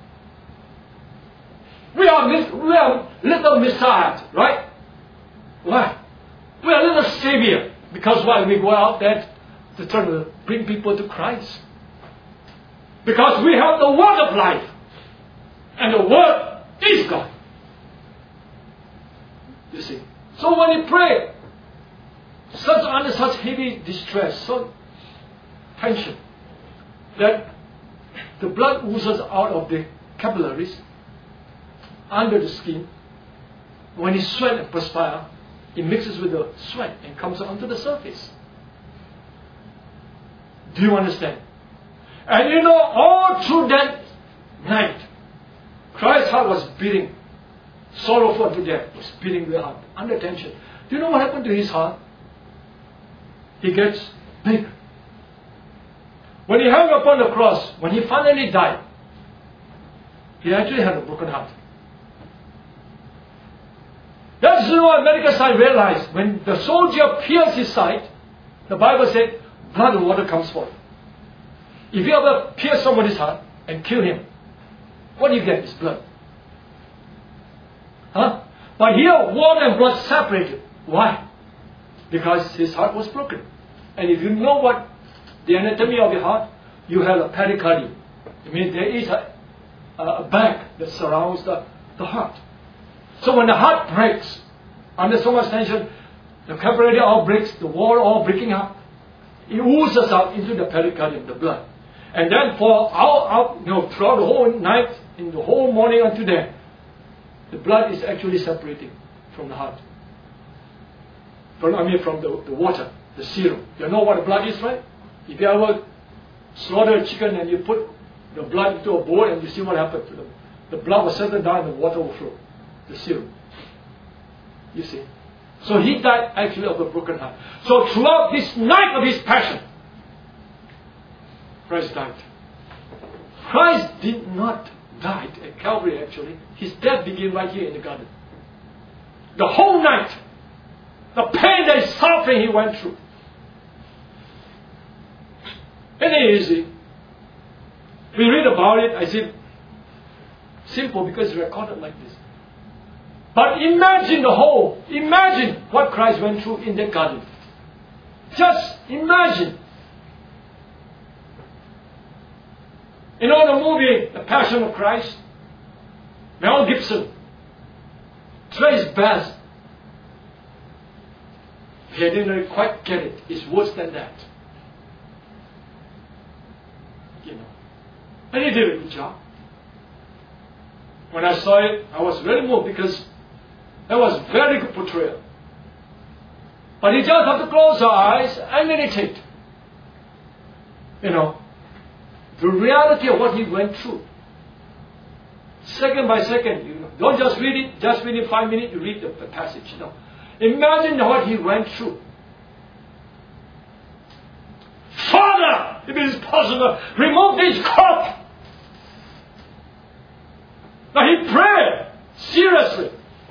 We are little messiahs, right? Why? We are little savior. Because why? We go out there to try to bring people to Christ. Because we have the word of life. And the word is God. You see. So when you pray, under such heavy distress, so tension, that the blood oozes out of the capillaries under the skin. When you sweat and perspire, it mixes with the sweat and comes onto the surface. Do you understand? And you know, all through that night, Christ's heart was beating. Sorrowful unto death was beating the heart under tension. Do you know what happened to his heart? He gets big. When he hung upon the cross, when he finally died, he actually had a broken heart. That's what medical science realized. When the soldier pierced his side, the Bible said, blood and water comes forth. If you ever pierce somebody's heart and kill him, what do you get? Is blood. Huh? But here, water and blood separated. Why? Because his heart was broken. And if you know what the anatomy of your heart, you have a pericardium. I mean, there is a bag that surrounds the heart. So when the heart breaks, under so much tension, the capillary all breaks, the wall all breaking up, it oozes out into the pericardium, the blood. And then throughout the whole night, in the whole morning until then, the blood is actually separating from the heart. From the water, the serum. You know what the blood is, right? If you ever slaughter a chicken and you put the blood into a bowl and you see what happens to them. The blood will settle down and the water will flow. The serum. You see. So he died actually of a broken heart. So throughout this night of his passion, Christ died. Christ did not die at Calvary actually. His death began right here in the garden. The whole night, the pain and suffering he went through. It ain't easy. We read about it, I said, simple because it's recorded like this. But imagine what Christ went through in that garden. Just imagine. You know the movie, The Passion of Christ? Mel Gibson tried his best. He didn't quite get it. It's worse than that. You know. And he did a good job. When I saw it, I was very moved because that was very good portrayal. But you just have to close your eyes and meditate. You know, the reality of what he went through. second by second. You don't just read it, just within 5 minutes you read the passage. No. Imagine what he went through. Father, if it is possible, remove this cup. Now he prayed seriously,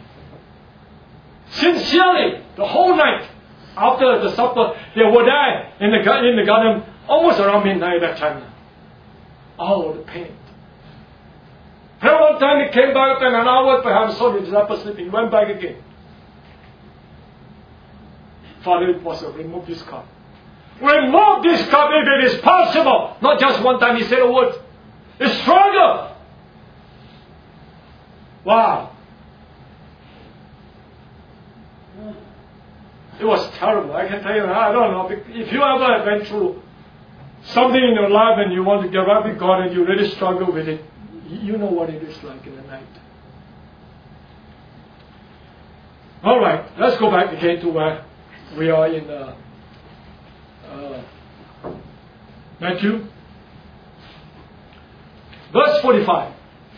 sincerely, the whole night. After the supper, they were there in the garden almost around midnight that time. Oh, the pain. And one time he came back and an hour perhaps saw the disciples sleeping. He went back again. Father, it was remove this cup. Remove this cup if it is possible. Not just one time he said a word. It's stronger. Wow. It was terrible. I can tell you, I don't know. If you ever went through something in your life and you want to get right with God and you really struggle with it, you know what it is like in the night. Alright, let's go back again to where we are in Matthew. Verse 45.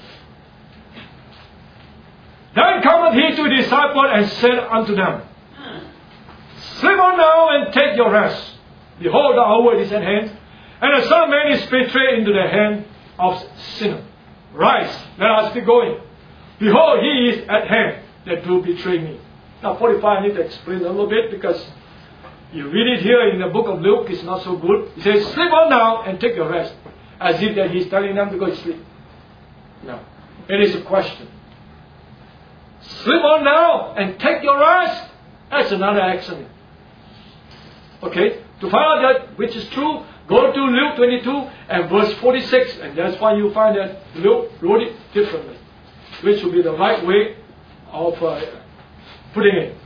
Then cometh he to the disciples and said unto them, Sleep on now and take your rest. Behold, the hour is at hand, and the Son of Man is betrayed into the hand of sinners. Rise, let us be going. Behold, he is at hand that will betray me. Now 45 I need to explain a little bit because you read it here in the book of Luke, it's not so good. He says, sleep on now and take your rest. As if that he's telling them to go to sleep. No. It is a question. Sleep on now and take your rest. That's another action. Okay? To find out that which is true, go to Luke 22 and verse 46, and that's why you find that Luke wrote it differently, which will be the right way of putting it.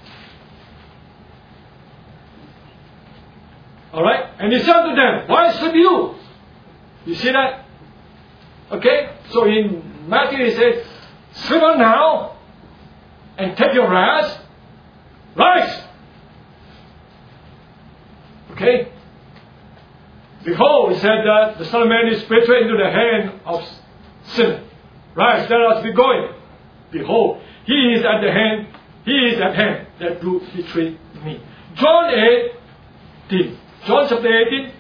Alright? And he said to them, why sleep you? You see that? Okay? So in Matthew he says, sleep on now and take your rest. Rise! Okay? Behold, he said that the Son of Man is betrayed into the hand of sin. Rise, let us be going. Behold, he is at hand that will betray me. John 18. John chapter 18,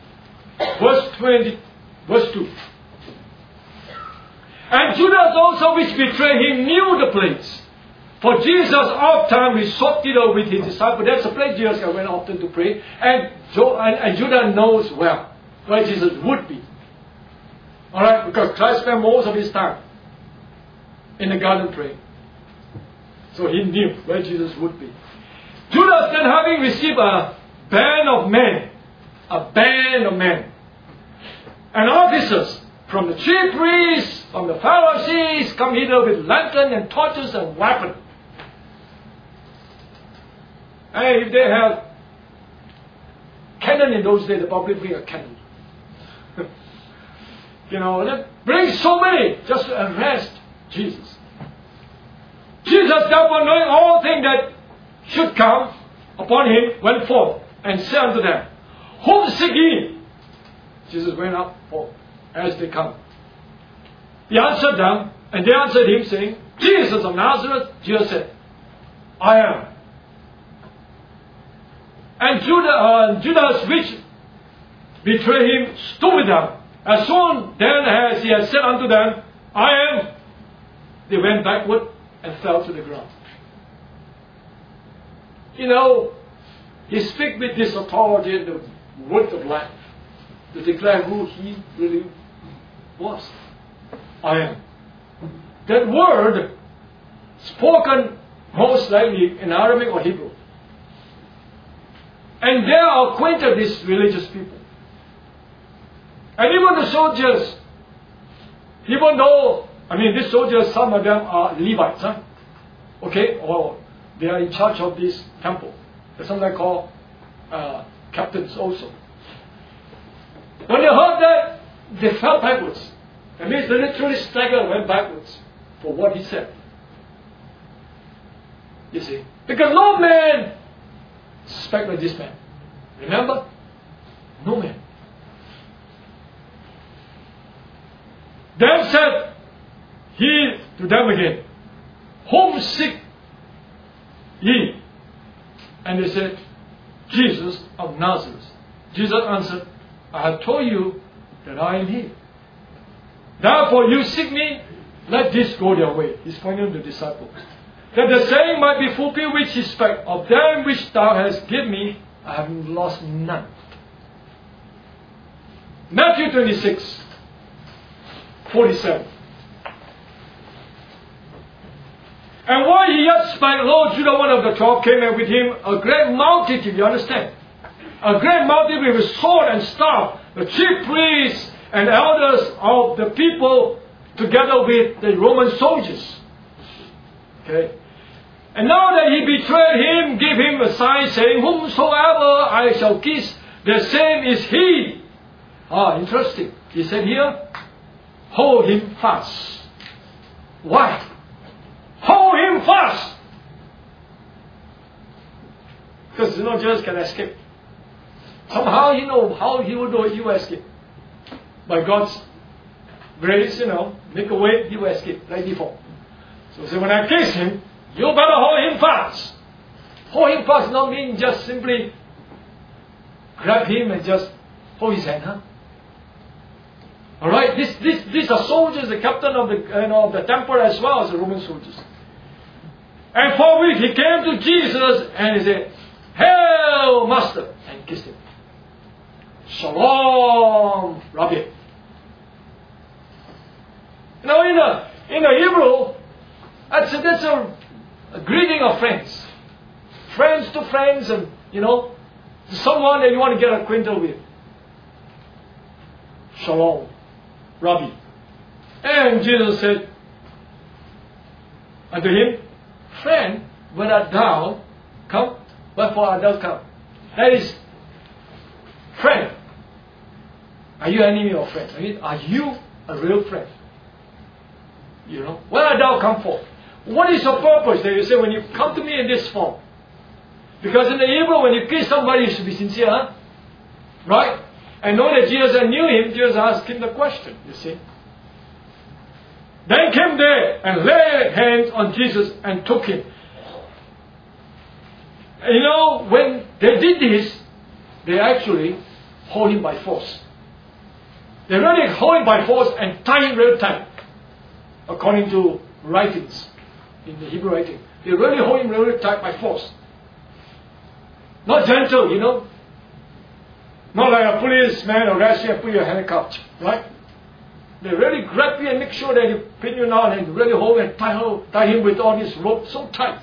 verse 2. And Judas also which betrayed him knew the place. For Jesus oft-time besought thither with his disciples. That's the place Jesus went often to pray. And Judas knows well where Jesus would be. Alright, because Christ spent most of his time in the garden praying. So he knew where Jesus would be. Judas then, having received a band of men, and officers from the chief priests, from the Pharisees, come hither with lantern and torches and weapons. Hey, if they have cannon in those days, they probably bring a cannon. They bring so many just to arrest Jesus. Jesus, therefore, knowing all things that should come upon him, went forth and said unto them, Whom seek ye? Jesus went up forth as they come. He answered them, and they answered him, saying, Jesus of Nazareth. Jesus said, I am. And Judas, which betrayed him, stood with them. As soon then as he had said unto them, I am, they went backward and fell to the ground. He speaks with this authority and the word of life to declare who he really was. I am. That word spoken most likely in Aramaic or Hebrew. And they are acquainted with these religious people. And even the soldiers, even though, these soldiers, some of them are Levites, okay, or they are in charge of this temple. There's something called captains also. When they heard that, they fell backwards. That means they literally staggered, went backwards for what he said. You see, because no man suspected this man. Remember? No man. Then said he to them again, whom seek ye? And they said, Jesus of Nazareth. Jesus answered, I have told you that I am He. Therefore you seek me, let this go their way. He's pointing to the disciples. That the saying might be fulfilled which is spake, of them which thou hast given me, I have lost none. Matthew 26, 47. And while he yet spake, lo, Judah, one of the 12, came and with him a great multitude, you understand? A great multitude with sword and staff, the chief priests and elders of the people, together with the Roman soldiers. Okay? And now that he betrayed him, give him a sign, saying, whomsoever I shall kiss, the same is he. Interesting. He said here, hold him fast. Why? Hold him fast. Because Jesus can escape. Somehow how he will do it, he will escape. By God's grace, make a way, he will escape like before. So say, when I kiss him, you better hold him fast. Hold him fast not mean just simply grab him and just hold his hand, Alright, these are soldiers, the captain of the temple as well as the Roman soldiers. And forthwith he came to Jesus and he said, Hail, Master, and kissed him. Shalom, Rabbi. Now in the Hebrew, that's a greeting of friends. Friends to friends and, someone that you want to get acquainted with. Shalom, Rabbi. And Jesus said unto him, Friend, when art thou come? Wherefore art thou come? That is, friend. Are you enemy or friend? Are you a real friend? When art thou come for? What is your purpose that you say when you come to me in this form? Because in the Hebrew, when you kiss somebody, you should be sincere, right? And know that Jesus knew him, Jesus asked him the question, you see. Then came they and laid hands on Jesus and took him. And when they did this, they actually hold him by force. They really hold him by force and tie him real tight, according to writings, in the Hebrew writing. They really hold him really tight by force. Not gentle, Not like a policeman or arrest you and put your handcuffed, right? They really grab you and make sure that you pin you down and really hold and tie him with all this rope so tight.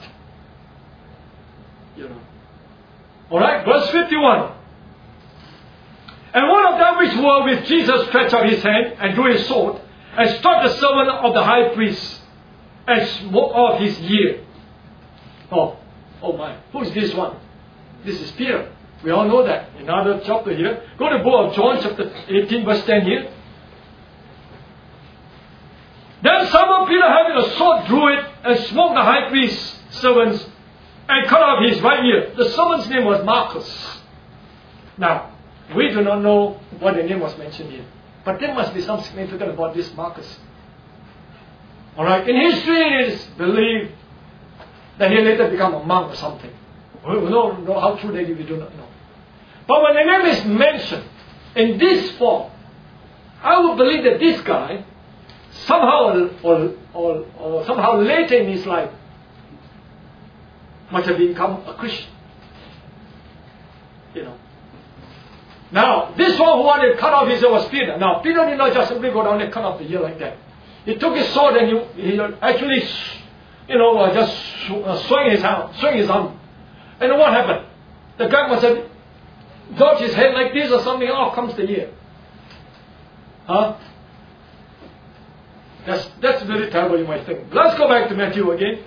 Alright, verse 51. And one of them which were with Jesus stretched out his hand and drew his sword and struck the servant of the high priest and smote off his ear. Oh my. Who is this one? This is Peter. We all know that. In another chapter here. Go to the book of John chapter 18 verse 10 here. Then Simon Peter, having a sword, drew it and smote the high priest's servants and cut off his right ear. The servant's name was Marcus. Now, we do not know what the name was mentioned here. But there must be some significance about this Marcus. Alright, in history it is believed that he later became a monk or something. We don't know how true that is, we do not know. But when the name is mentioned in this form, I would believe that this guy somehow or somehow later in his life must have become a Christian. Now, this one who wanted to cut off his ear was Peter. Now, Peter did not just simply go down and cut off the ear like that. He took his sword and he actually, just swung his arm. And what happened? The guy must have dodged his head like this or something. Off comes the ear. That's very terrible, you might think. Let's go back to Matthew again.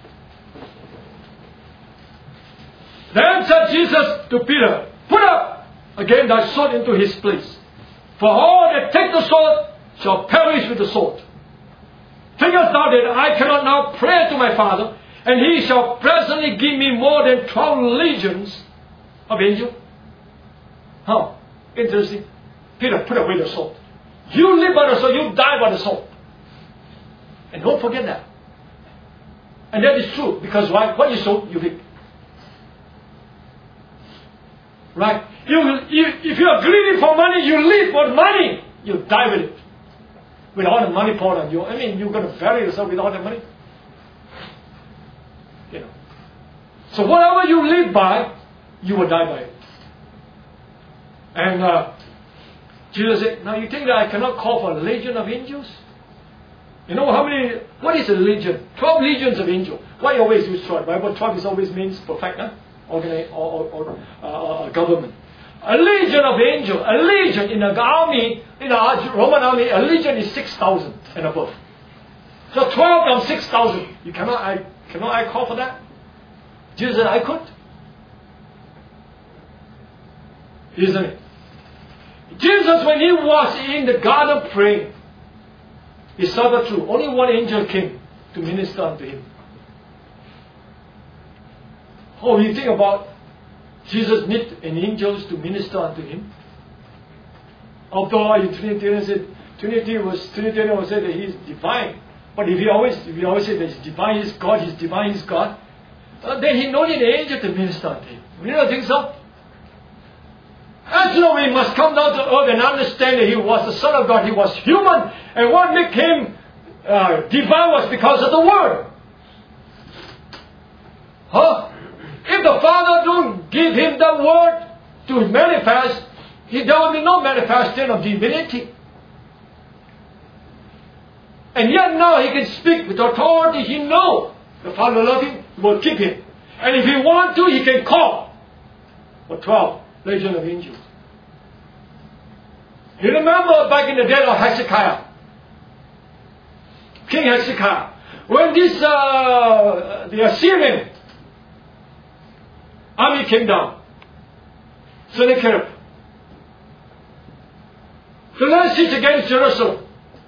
Then said Jesus to Peter, Put up again thy sword into his place. For all that take the sword shall perish with the sword. Thinkest thou that I cannot now pray to my Father, and he shall presently give me more than 12 legions of angels? Interesting. Peter, put away the sword. You live by the sword, you die by the sword. And don't forget that. And that is true. Because why? What you sow, you reap. Right? If you are greedy for money, you live for money. You die with it. With all the money poured on you. I mean, you're going to bury yourself with all the money. You know. So whatever you live by, you will die by it. And Jesus said, now you think that I cannot call for a legion of angels? You know how many, what is a legion? 12 legions of angels. Why always use 12? Bible 12 is always means perfect, huh? Government. A legion of angels, a legion in the army, in the Roman army, a legion is 6,000 and above. So 12 times 6,000. Cannot I call for that? Jesus said, I could. Isn't it? Jesus, when he was in the garden praying, he saw the truth. Only one angel came to minister unto him. Oh, you think about Jesus need an angels to minister unto him? Although in Trinitarian said Trinitarian will say that he is divine. But if we always say that he's divine, he's God, then he no need an angel to minister unto him. You don't think so? As you know, we must come down to earth and understand that he was the Son of God. He was human. And what made him divine was because of the Word. Huh? If the Father don't give him the Word to manifest, there will be no manifestation of divinity. And yet now he can speak with authority. He knows the Father loves him, will keep him. And if he wants to, he can call for 12 legion of angels. You remember back in the day of Hezekiah, King Hezekiah, when this the Assyrian army came down, Sennacherib, to lay siege against Jerusalem.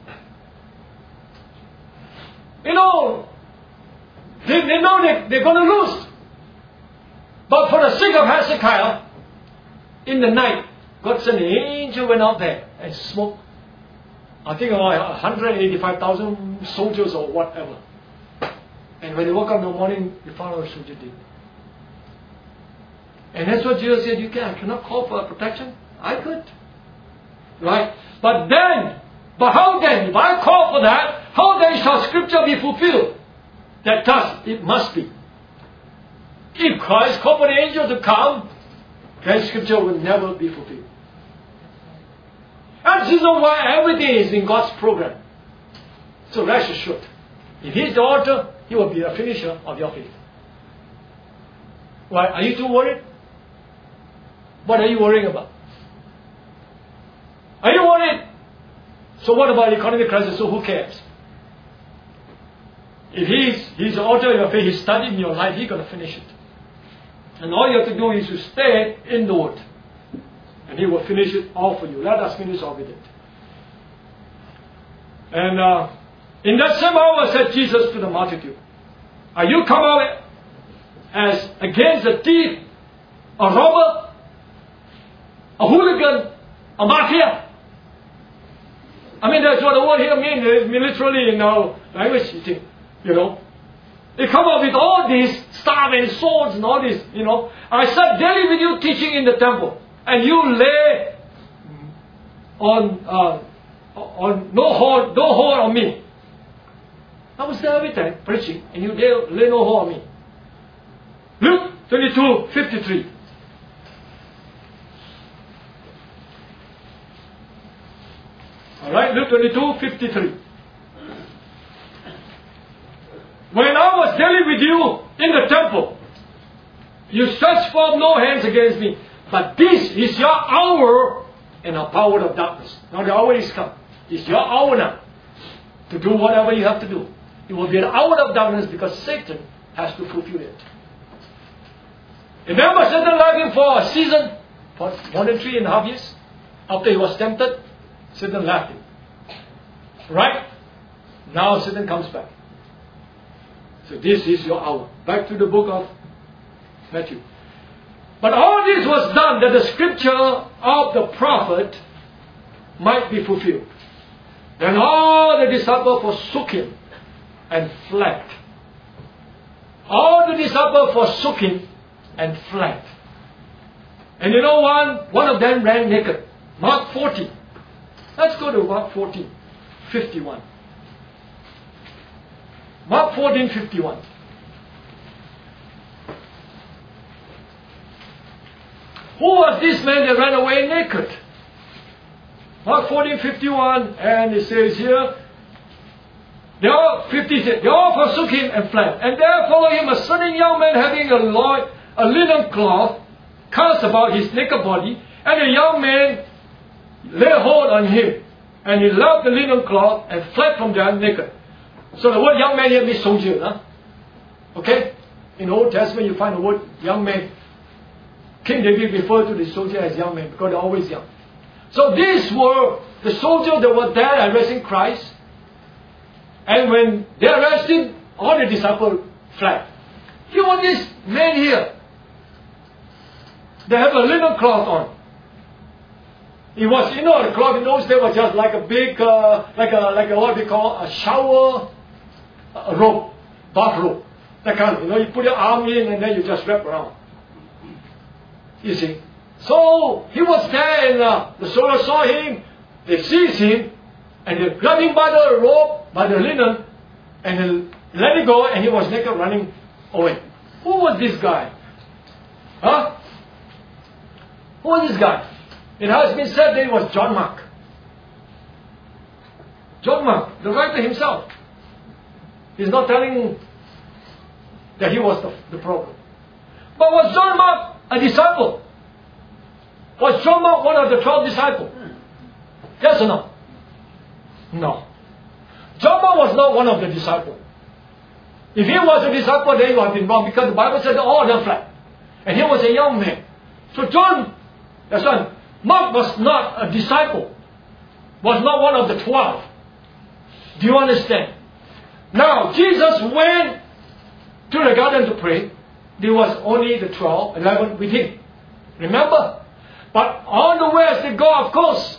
You know, they know that they're going to lose. But for the sake of Hezekiah, in the night, God sent an angel, went out there and smoked, I think about 185,000 soldiers or whatever. And when they woke up in the morning, they found out the soldier dead. And that's what Jesus said, I cannot call for protection. I could. Right? But how then, if I call for that, how then shall Scripture be fulfilled? That thus it must be. If Christ called for the angel to come, then Scripture will never be fulfilled. And this is why everything is in God's program. So rest assured, if He is the author, He will be the finisher of your faith. Why? Are you too worried? What are you worrying about? Are you worried? So what about economic crisis? So who cares? If He's the author of your faith, He studied in your life, He's going to finish it. And all you have to do is to stay in the Word. And He will finish it all for you. Let us finish off with it. And in that same hour said Jesus to the multitude, are you come out as against a thief, a robber, a hooligan, a mafia? I mean, that's what the word here means literally in our language, you know. They come up with all these staff and swords and all this, you know. I sat daily with you teaching in the temple, and you lay on no hold on me. I was there every time preaching, and you lay no hold on me. Luke 22:53. All right, Luke 22:53. When I was daily with you in the temple, you stretched forth no hands against me. But this is your hour and the power of darkness. Now the hour is come. It's your hour now to do whatever you have to do. It will be an hour of darkness because Satan has to fulfill it. Remember, Satan left him for a season, for more than 3.5 years. After he was tempted, Satan left him. Right? Now Satan comes back. So this is your hour. Back to the book of Matthew. But all this was done that the scripture of the prophet might be fulfilled. Then all the disciples forsook him and fled. All the disciples forsook him and fled. And you know one of them ran naked. Mark 14. Let's go to Mark 14, 51. Mark 14, 51. Who was this man that ran away naked? Mark 14, 51, and it says here, they all forsook him and fled. And there followed him a certain young man having a linen cloth cast about his naked body, and the young man laid hold on him, and he left the linen cloth and fled from there naked. So the word young man here means soldier. Huh? Okay? In the Old Testament you find the word young man. King David referred to the soldier as young men because they're always young. So these were the soldiers that were there arresting Christ. And when they arrested, all the disciples fled. You want this man here. They have a linen cloth on. It was, the cloth in those days was just like a big, like a what we call a shower robe, bath robe. That kind of, you put your arm in and then you just wrap around. You see. So he was there and the soldiers saw him, they seized him, and they grabbed him by the rope, by the linen, and they let it go, and he was naked running away. Who was this guy? Huh? Who was this guy? It has been said that it was John Mark. John Mark, the writer himself. He's not telling that he was the problem. But was John Mark a disciple? Was John Mark one of the 12 disciples? Yes or no? No. John Mark was not one of the disciples. If he was a disciple, then he would have been wrong, because the Bible said that all of them fled. And he was a young man. So Mark was not a disciple. Was not one of the 12. Do you understand? Now, Jesus went to the garden to pray. There was only the 11 with him. Remember? But on the way as they go, of course,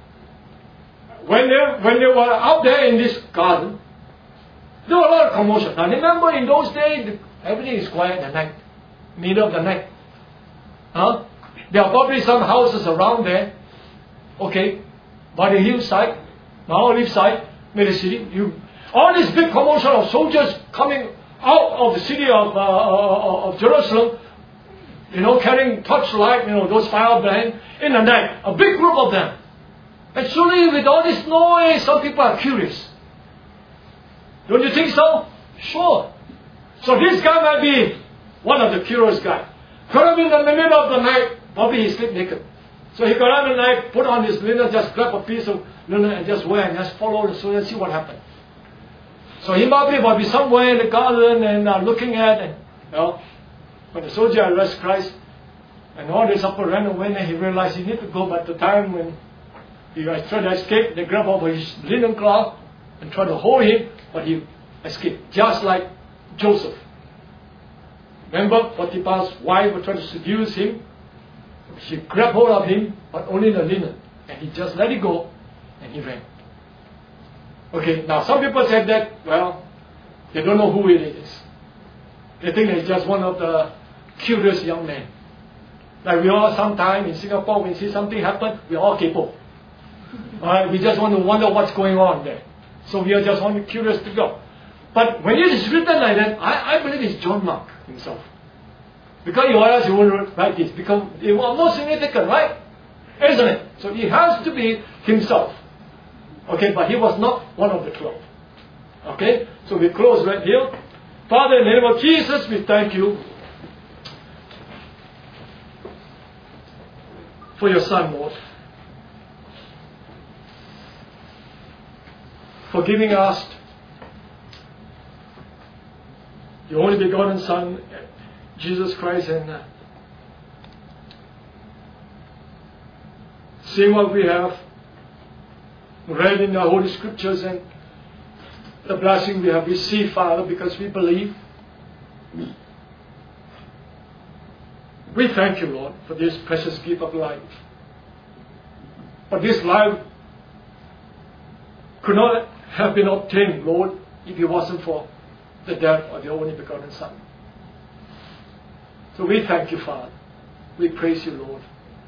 when they were out there in this garden, there was a lot of commotion. Now remember, in those days, everything is quiet at night, middle of the night. Huh? There are probably some houses around there, okay, by the hillside, Mount Olive side, near the city. All this big commotion of soldiers coming out of the city of Jerusalem, carrying torchlight, those firebrands in the night. A big group of them. And surely with all this noise, some people are curious. Don't you think so? Sure. So this guy might be one of the curious guys. Got him in the middle of the night, probably he sleep naked. So he got up at night, put on his linen, just grab a piece of linen and just wear and just follow the soldier and see what happened. So he might be somewhere in the garden and looking at, and when the soldier arrests Christ, and all the disciples ran away, and he realized he need to go. But the time when he tried to escape, they grabbed over his linen cloth and tried to hold him, but he escaped, just like Joseph. Remember, Potiphar's wife was trying to seduce him. She grabbed hold of him, but only the linen, and he just let it go, and he ran. Okay, now some people said that, they don't know who it is. They think it's just one of the curious young men. Like we all sometimes in Singapore, when we see something happen, we all kepo. Alright, we just want to wonder what's going on there. So we are just only curious to go. But when it is written like that, I believe it's John Mark himself. Because else you wouldn't write this. Because it was more significant, right? Isn't it? So it has to be himself. Okay, but he was not one of the 12. Okay, so we close right here. Father, in the name of Jesus, we thank you for your Son, Lord. For giving us your only begotten Son, Jesus Christ, and seeing what we have read in the Holy Scriptures and the blessing we have received, Father, because we believe. We thank you, Lord, for this precious gift of life. But this life could not have been obtained, Lord, if it wasn't for the death of your only begotten Son. So we thank you, Father. We praise you, Lord,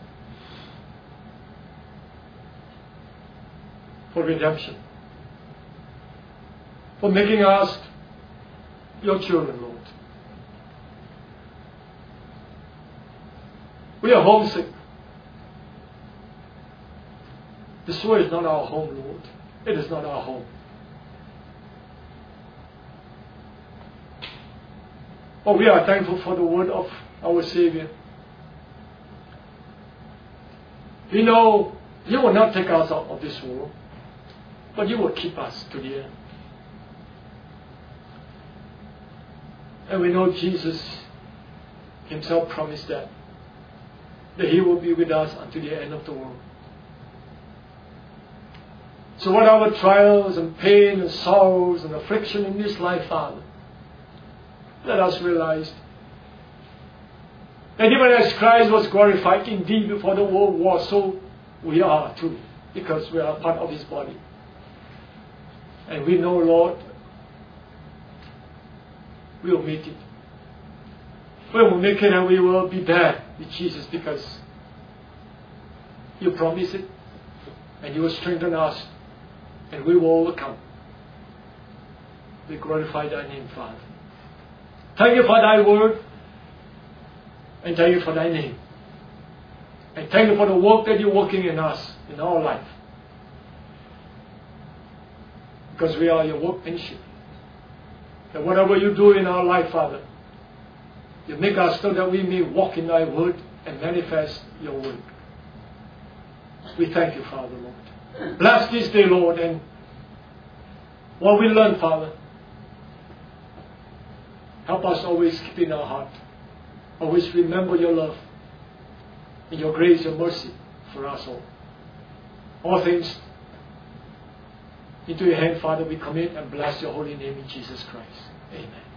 for redemption, for making us your children, Lord. We are homesick. This world is not our home, Lord. It is not our home. But we are thankful for the word of our Savior. We know you will not take us out of this world, but you will keep us to the end. And we know Jesus himself promised that he will be with us until the end of the world. So whatever trials and pain and sorrows and affliction in this life, Father, let us realize that even as Christ was glorified indeed before the world was, so we are too, because we are part of his body. And we know, Lord, we will make it. We will make it and we will be there with Jesus, because you promise it and you will strengthen us and we will overcome. We glorify thy name, Father. Thank you for thy word, and thank you for thy name. And thank you for the work that you're working in us, in our life. Because we are your workmanship. And whatever you do in our life, Father, you make us so that we may walk in thy word and manifest your word. We thank you, Father, Lord. Bless this day, Lord, and what we learn, Father, help us always keep in our heart. Always remember your love and your grace and mercy for us all. All things into your hand, Father, we commit and bless your holy name in Jesus Christ. Amen.